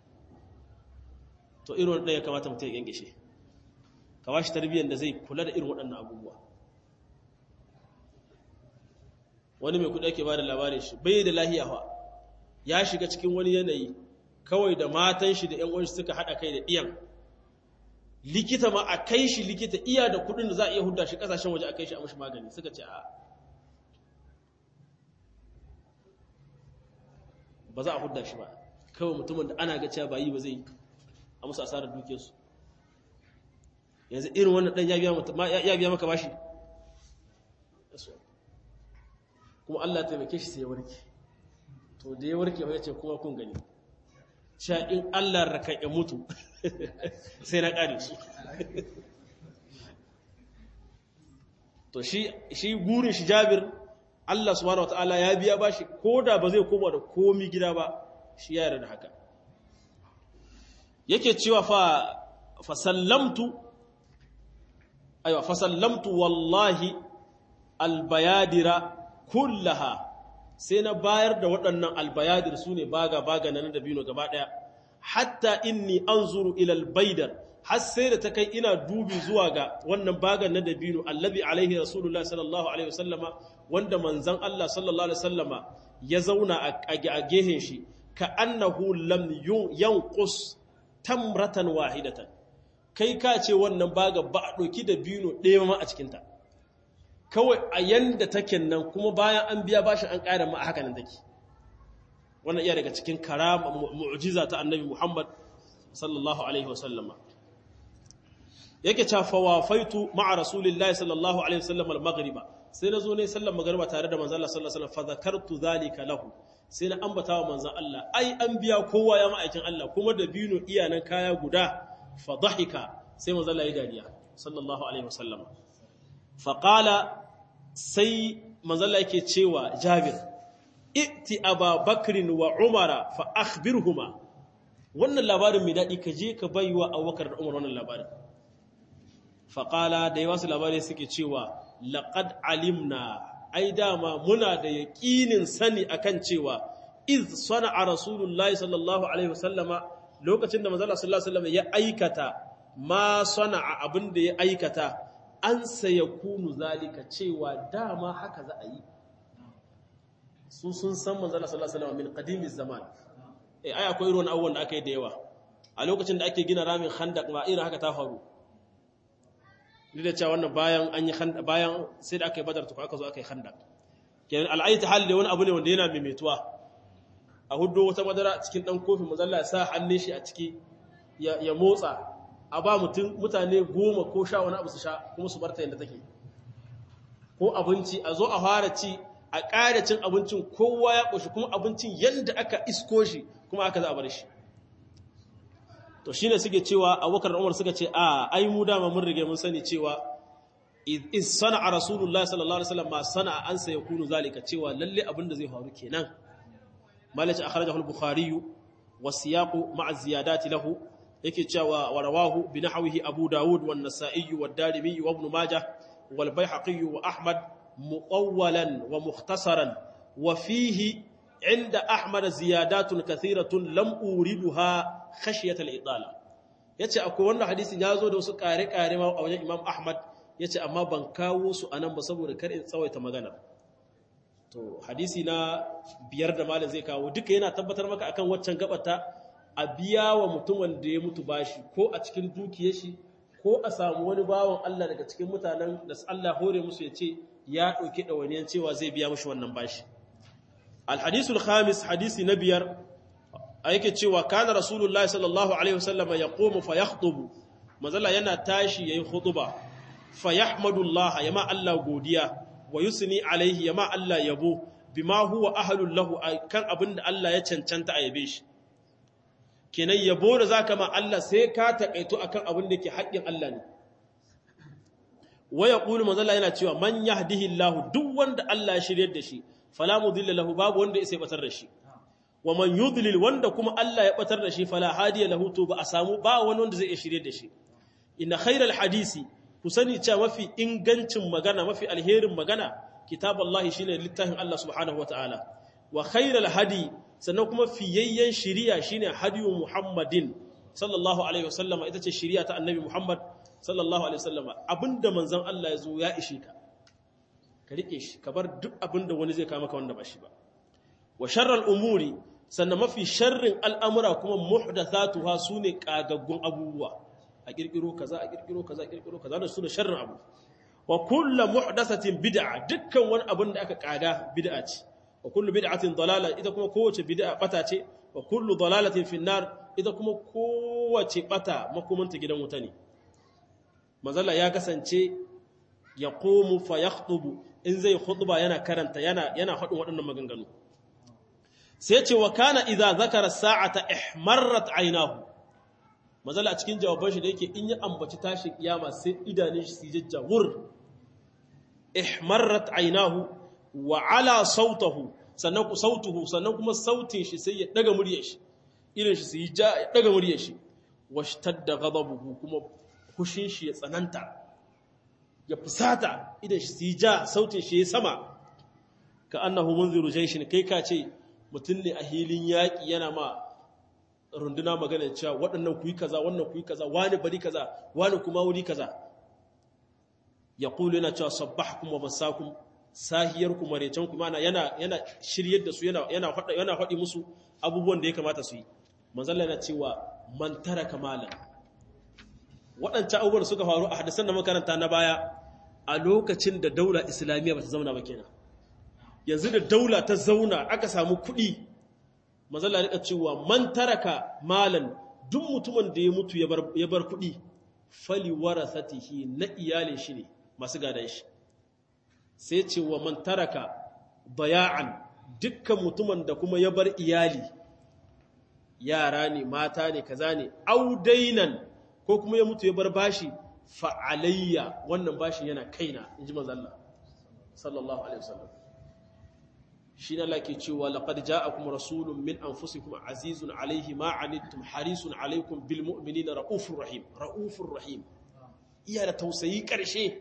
Speaker 1: to irin wannan ya kamata mutum ya gangishe ka bashi tarbiyyar da zai kula da irin waɗannan abubuwa wani mai kudi ake ba da labarin shi bai da lahiya fa ya shiga cikin wani yanayi kawai da matan shi da ƴan uwan shi suka hada kai da iyan likita ma a kai shi likita iya da kudin da za a iya hudda shi kasashen waje a kai shi a mashi magani suka ce a ba za a hudda shi ba kawai mutumin da ana ga cewa ba yi ba zai a musu asarar dukiyarsu. Wani mai kudi ake ba da labarin shi bai da lahiya fa ya shiga cikin wani yanayi kawai da matan shi da ƴan uwan shi suka hada kai da iyan likita ma a kai shi likita iya da kudin da za a iya hudda shi kasashen waje a kai shi a mashi magani suka ce a ba za a hudda shi ba kawai mutumin da ana ga cewa ba yi ba zai a musu asarar dukiyarsu. yanzu irin wannan dan ya biya maka ya biya maka bashi kuma Allah ya taimake shi sai ya warke to da ya warke ya ce kuma kun gani cewa in Allah raka ya mutu sai na kare su to shi shi gurin shi Jabir Allah subhanahu wataala ya biya bashi koda ba zai koma da komi gida ba shi ya yarda da haka yake cewa fa fa sallamtu aywa fa sallamtu wallahi albayadira kullaha sai na bayar da waɗannan albayadir su ne baga-baga na dabino gaba ɗaya hatta inni anzuru ila albaydar har sai da ta kai ina dubi zuwa ga wannan bagan na dabino allazi alaihi rasulullahi sallallahu alaihi wasallama wanda manzon Allah sallallahu alaihi wasallama ya zauna a gehen shi ka annahu lam yanqus tamratan wahidatan kai ka ce wannan baga ba a doki dabino ɗaya ma a cikin ta kawai a yanda take nan kuma bayan an biya bashi an ƙara ma haka nan take wannan iya daga cikin karama mu'jiza ta annabi Muhammad sallallahu alaihi wasallama yake cewa fawafaitu ma'a rasulillahi sallallahu alaihi wasallam al-maghriba sai nazo ne sallar magriba tare da manzon Allah sallallahu alaihi wasallam fa zakartu zalika lahu sai na ambata wa manzon Allah ai an biya kowa ya ma'aikin Allah kuma da bino iyanan kaya guda fa dhahika sai manzon Allah ya dariya sallallahu alaihi wasallam fa qala sai manzon Allah yake cewa Jabir i'ti Aba Bakrin wa Umara fa akhbirhuma wannan labarin mai dadi ka je ka baiwa Abubakar da Umar wannan labarin faƙala da yawa su labarai suke cewa laƙad alimna ai dama muna da yaƙinin sani akan cewa iz sana a rasulullahi sallallahu alaihi wasallama lokacin da manzala sallallahu alaihi wasallama ya aikata ma sana a abin da ya aikata an saya kunu zalika cewa dama haka za a yi su sun san manzala sallallahu alaihi wasallama min qadimiz zaman eh ai akwai irin abubuwan da aka yi da yawa a lokacin da ake gina ramin khandaq ma irin haka ta faru duk da cewa wannan bayan an yi bayan sai da aka yi badar tuku aka zo aka yi khandak kenan al'ayi ta hali da wani abu ne wanda yana maimaituwa a hudu wata madara cikin dan kofin mazalla ya sa hannun shi a ciki ya motsa a ba mutum mutane goma ko sha wani abu su sha kuma su barta yadda take ko abinci a zo a fara ci a ƙara cin abincin kowa ya ƙoshi kuma abincin yadda aka isko shi kuma aka za a bar shi to shine suke cewa Abubakar da Umar suka ce a ai mu dama mun rige mun sani cewa is sana'a rasulullahi sallallahu alaihi wasallam ma sana'a an sai yakunu zalika cewa lalle abinda zai faru kenan malaci akhrajahu al-bukhari wa siyaqu ma'a ziyadati lahu yake cewa wa rawahu bi nahwihi abu daud wa an-nasa'i wa ad-darimi wa ibn majah wal bayhaqi wa ahmad muqawwalan wa mukhtasaran wa fihi inda ahmad ziyadatun kathiratun lam uriduha khashiyat al-idala yace akwai wannan hadisin yazo da wasu kare-kare ma a wajen Imam Ahmad yace amma ban kawo su anan ba saboda kar in tsawaita magana to hadisi na biyar da malam zai kawo duka yana tabbatar maka akan waccan gabata a biya wa mutumin da ya mutu bashi ko a cikin dukiyar shi ko a samu wani bawan Allah daga cikin mutanen da Allah hore musu yace ya dauki dawaniyan cewa zai biya mishi wannan bashi al-hadisul khamis hadisi na biyar yake cewa kana rasulullahi sallallahu alaihi wasallam yaqumu fa yakhutubu manzala yana tashi yayin khutuba fa yahmadullah yama Allah godiya wa yusni alaihi yama Allah yabo bima huwa ahlul lahu kan abinda Allah ya cancanta a yabe shi kenan yabo da zaka ma Allah sai ka takaito akan abinda yake haƙin Allah ne wa yaqulu manzala yana cewa man yahdihillahu duk wanda Allah ya shiryar da shi fala mudilla lahu babu wanda ya batar da shi wa man yudlil wanda kuma Allah ya batar da shi fala hadiya lahu to ba a samu ba wani wanda zai iya shirye da shi inna khairal hadisi ku sani cewa mafi ingancin magana mafi alherin magana kitaballahi shine littafin Allah subhanahu wataala wa khairal hadi sannan kuma fiyayyen shiriya shine hadiyu muhammadin sallallahu alaihi wasallam ita ce shiriya ta annabi muhammad sallallahu alaihi wasallam abinda manzon Allah ya zo ya ishe ka ka rike shi ka bar duk abinda wani zai kawo maka wanda ba shi ba wa sharral umuri sannan mafi sharrin al'amura kuma muhdathatuha sune kagaggun abubuwa a kirkiro kaza a kirkiro kaza a kirkiro kaza da sune sharrin abu wa kullu muhdathatin bid'a dukkan wani abin da aka kaga bid'a ce wa kullu bid'atin dalala ita kuma kowace bid'a bata ce wa kullu dalalatin fin nar ita kuma kowace bata makomanta gidan wuta ne manzalla ya kasance ya komu fa ya in zai khutba yana karanta yana yana faɗin waɗannan maganganu sai ce wa kana idza zakara sa'ata ihmarrat aynahu manzalla a cikin jawaban shi da yake in ya ambaci tashin kiyama sai idanun shi su jajjawur ihmarrat aynahu wa ala sautahu sannan ku sautuhu sannan kuma sautin shi sai ya daga muryar shi irin shi sai ya daga muryar shi washtadda ghadabuhu kuma kushin shi ya tsananta ya fusata idan shi sai ja sautin shi ya sama ka annahu munziru jayshin kai ka ce mutun ne a hilin yaki yana ma runduna magana cewa waɗannan ku yi kaza wannan ku yi kaza wani bari kaza wani kuma wuri kaza yaqulu yana cewa sabbahakum wa masakum sahiyarku marecenku mana yana yana shiryar da su yana yana fada yana fadi musu abubuwan da ya kamata su yi manzalla yana cewa man taraka malan waɗancan abubuwan suka faru a hadisan da makaranta na baya a lokacin da daula islamiyya ba ta zauna ba kenan yanzu da daula ta zauna aka samu kuɗi manzalla ya cewa man taraka malan duk mutumin da ya mutu ya bar ya bar kuɗi fali warasatihi na iyalin shi ne masu gadan shi sai ce wa man taraka baya'an dukkan mutumin da kuma ya bar iyali yara ne mata ne kaza ne audainan ko kuma ya mutu ya bar bashi fa alayya wannan bashi yana kaina inji manzo Allah sallallahu alaihi wasallam shi ne Allah ke cewa laqad ja'akum rasulun min anfusikum azizun alayhi ma anittum harisun alaykum bil mu'minina raufur rahim raufur rahim iya da tausayi karshe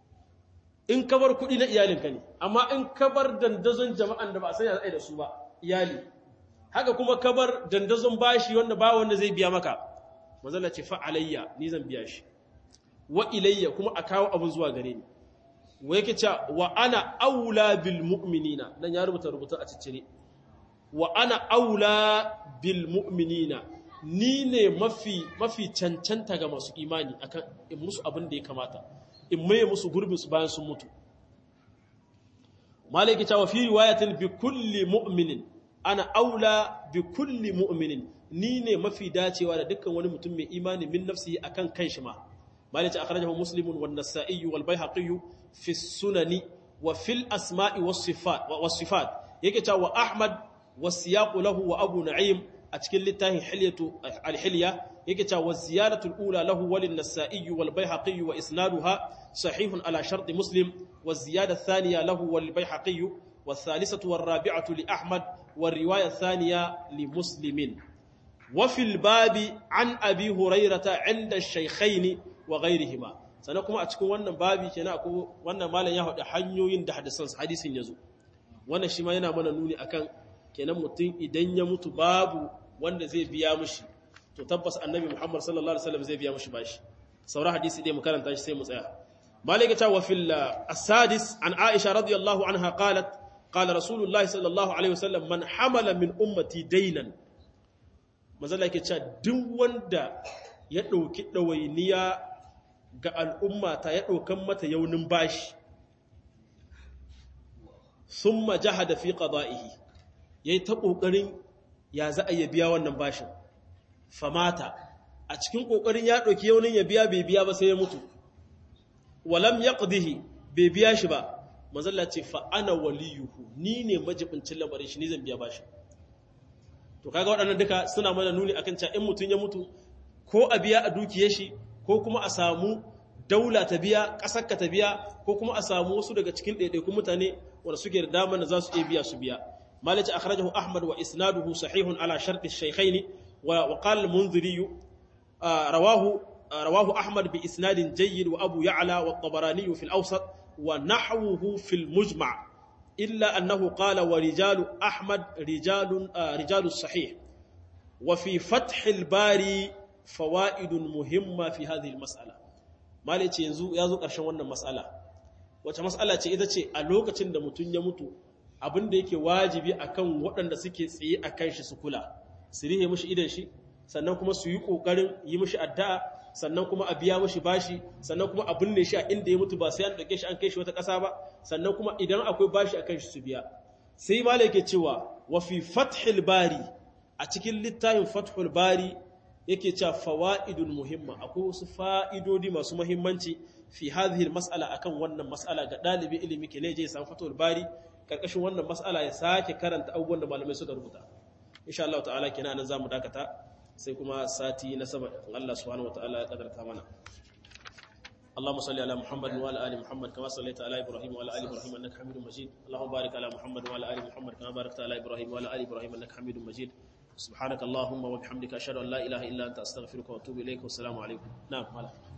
Speaker 1: in ka bar kuɗi na iyalinka ne amma in ka bar dandazon jama'an da ba a sanya zai da su ba iyali haka kuma ka bar dandazon bashi wanda ba wanda zai biya maka manzala ce fa alayya ni zan biya shi wa ilayya kuma a kawo abin zuwa gare ni wa yake cewa wa ana aula bil mu'minina dan ya rubuta rubuta a ciccire wa ana aula bil mu'minina ni ne mafi mafi cancanta ga masu imani akan in musu abin da ya kamata in maye musu gurbin su bayan sun mutu malaki ta wa fi riwayatin bi kulli mu'minin ana aula bi kulli mu'minin ni ne mafi dacewa da dukkan wani mutum mai imani min nafsihi akan kanshi ma malaki akhrajahu muslimun wan nasa'i wal baihaqi fi sunani wa fil asma'i was sifat was sifat yake ta wa ahmad was siyaq lahu wa abu na'im a cikin littafin hilyatu al hilya yake ta wa ziyaratu al ula lahu wal nasa'i wal baihaqi wa isnaduha sahihun ala shart muslim wa ziyada thaniya lahu wal baihaqi wa thalithatu war rabi'atu li ahmad wal riwaya thaniya li muslimin wa fil babi an abi hurairata 'inda ash-shaykhayn wa ghayrihima sannan kuma a cikin wannan babi kenan akwai wannan malam ya haɗa hanyoyin da hadisan hadisin yazo wannan shi ma yana mana nuni akan kenan mutum idan ya mutu babu wanda zai biya mishi to tabbas annabi Muhammad sallallahu alaihi wasallam zai biya mishi bashi sauran hadisi dai mu karanta shi sai mu tsaya malaka ta wa fil as-sadis an Aisha radiyallahu anha qalat qala rasulullahi sallallahu alaihi wasallam man hamala min ummati daynan mazalla yake cewa duk wanda ya dauki dawainiya ga al'umma ta ya ɗaukan mata yaunin bashi sun majaha da fi ƙaza'ihi ya yi ta ƙoƙarin ya za a yi biya wannan bashin famata a cikin ƙoƙarin ya ɗauki yaunin ya biya bai biya ba sai ya mutu walam ya ƙudihi bai biya shi ba mazalla ce fa'ana waliyuhu ni ne majibincin lamarin shi ni zan biya bashin to kaga waɗannan duka suna mana nuni akan cewa in mutum ya mutu ko a biya a dukiyar shi ko kuma a samu daula ta biya ƙasar ka ta biya ko kuma a samu wasu daga cikin ɗaiɗaikun mutane wanda suke da damar da za su iya biya su biya malaci akhrajahu ahmad wa isnaduhu sahihun ala shart ash-shaykhayn wa qala al-munziri rawahu rawahu ahmad bi isnadin jayyid wa abu ya'la wa at-tabarani fi al-awsat wa nahwuhu fi al-mujma' illa annahu qala wa rijalu ahmad rijalun rijalu sahih wa fi fath al-bari fawaidun muhimma fi hadhihi almas'ala mali ce yanzu yazo karshen wannan mas'ala wace mas'ala ce ita ce a lokacin da mutun ya mutu abinda yake wajibi akan waɗanda suke tsaye akan shi su kula su rihe mishi idan shi sannan kuma su yi kokarin yi mishi addu'a sannan kuma a biya mishi bashi sannan kuma a binne shi a inda ya mutu ba sai an dauke shi an kai shi wata ƙasa ba sannan kuma idan akwai bashi akan shi su biya sai mali yake cewa wa fi fathil bari a cikin littafin fathul bari yake cewa fawaidun muhimma akwai wasu fa'idodi masu muhimmanci fi hadhihi mas'ala akan wannan mas'ala ga dalibi ilimi ke ne je san fatul bari karkashin wannan mas'ala ya sake karanta abubuwan da malamai suka rubuta insha Allah ta'ala kenan nan zamu dakata sai kuma sati na saba Allah subhanahu wataala ya kadarta mana اللهم صل على محمد وعلى ال محمد كما صليت على ابراهيم وعلى ال ابراهيم انك حميد مجيد اللهم بارك على محمد وعلى ال محمد كما باركت على ابراهيم وعلى ال ابراهيم انك حميد مجيد سبحانك اللهم وبحمدك اشهد ان لا اله الا انت استغفرك واتوب اليك والسلام عليكم نعم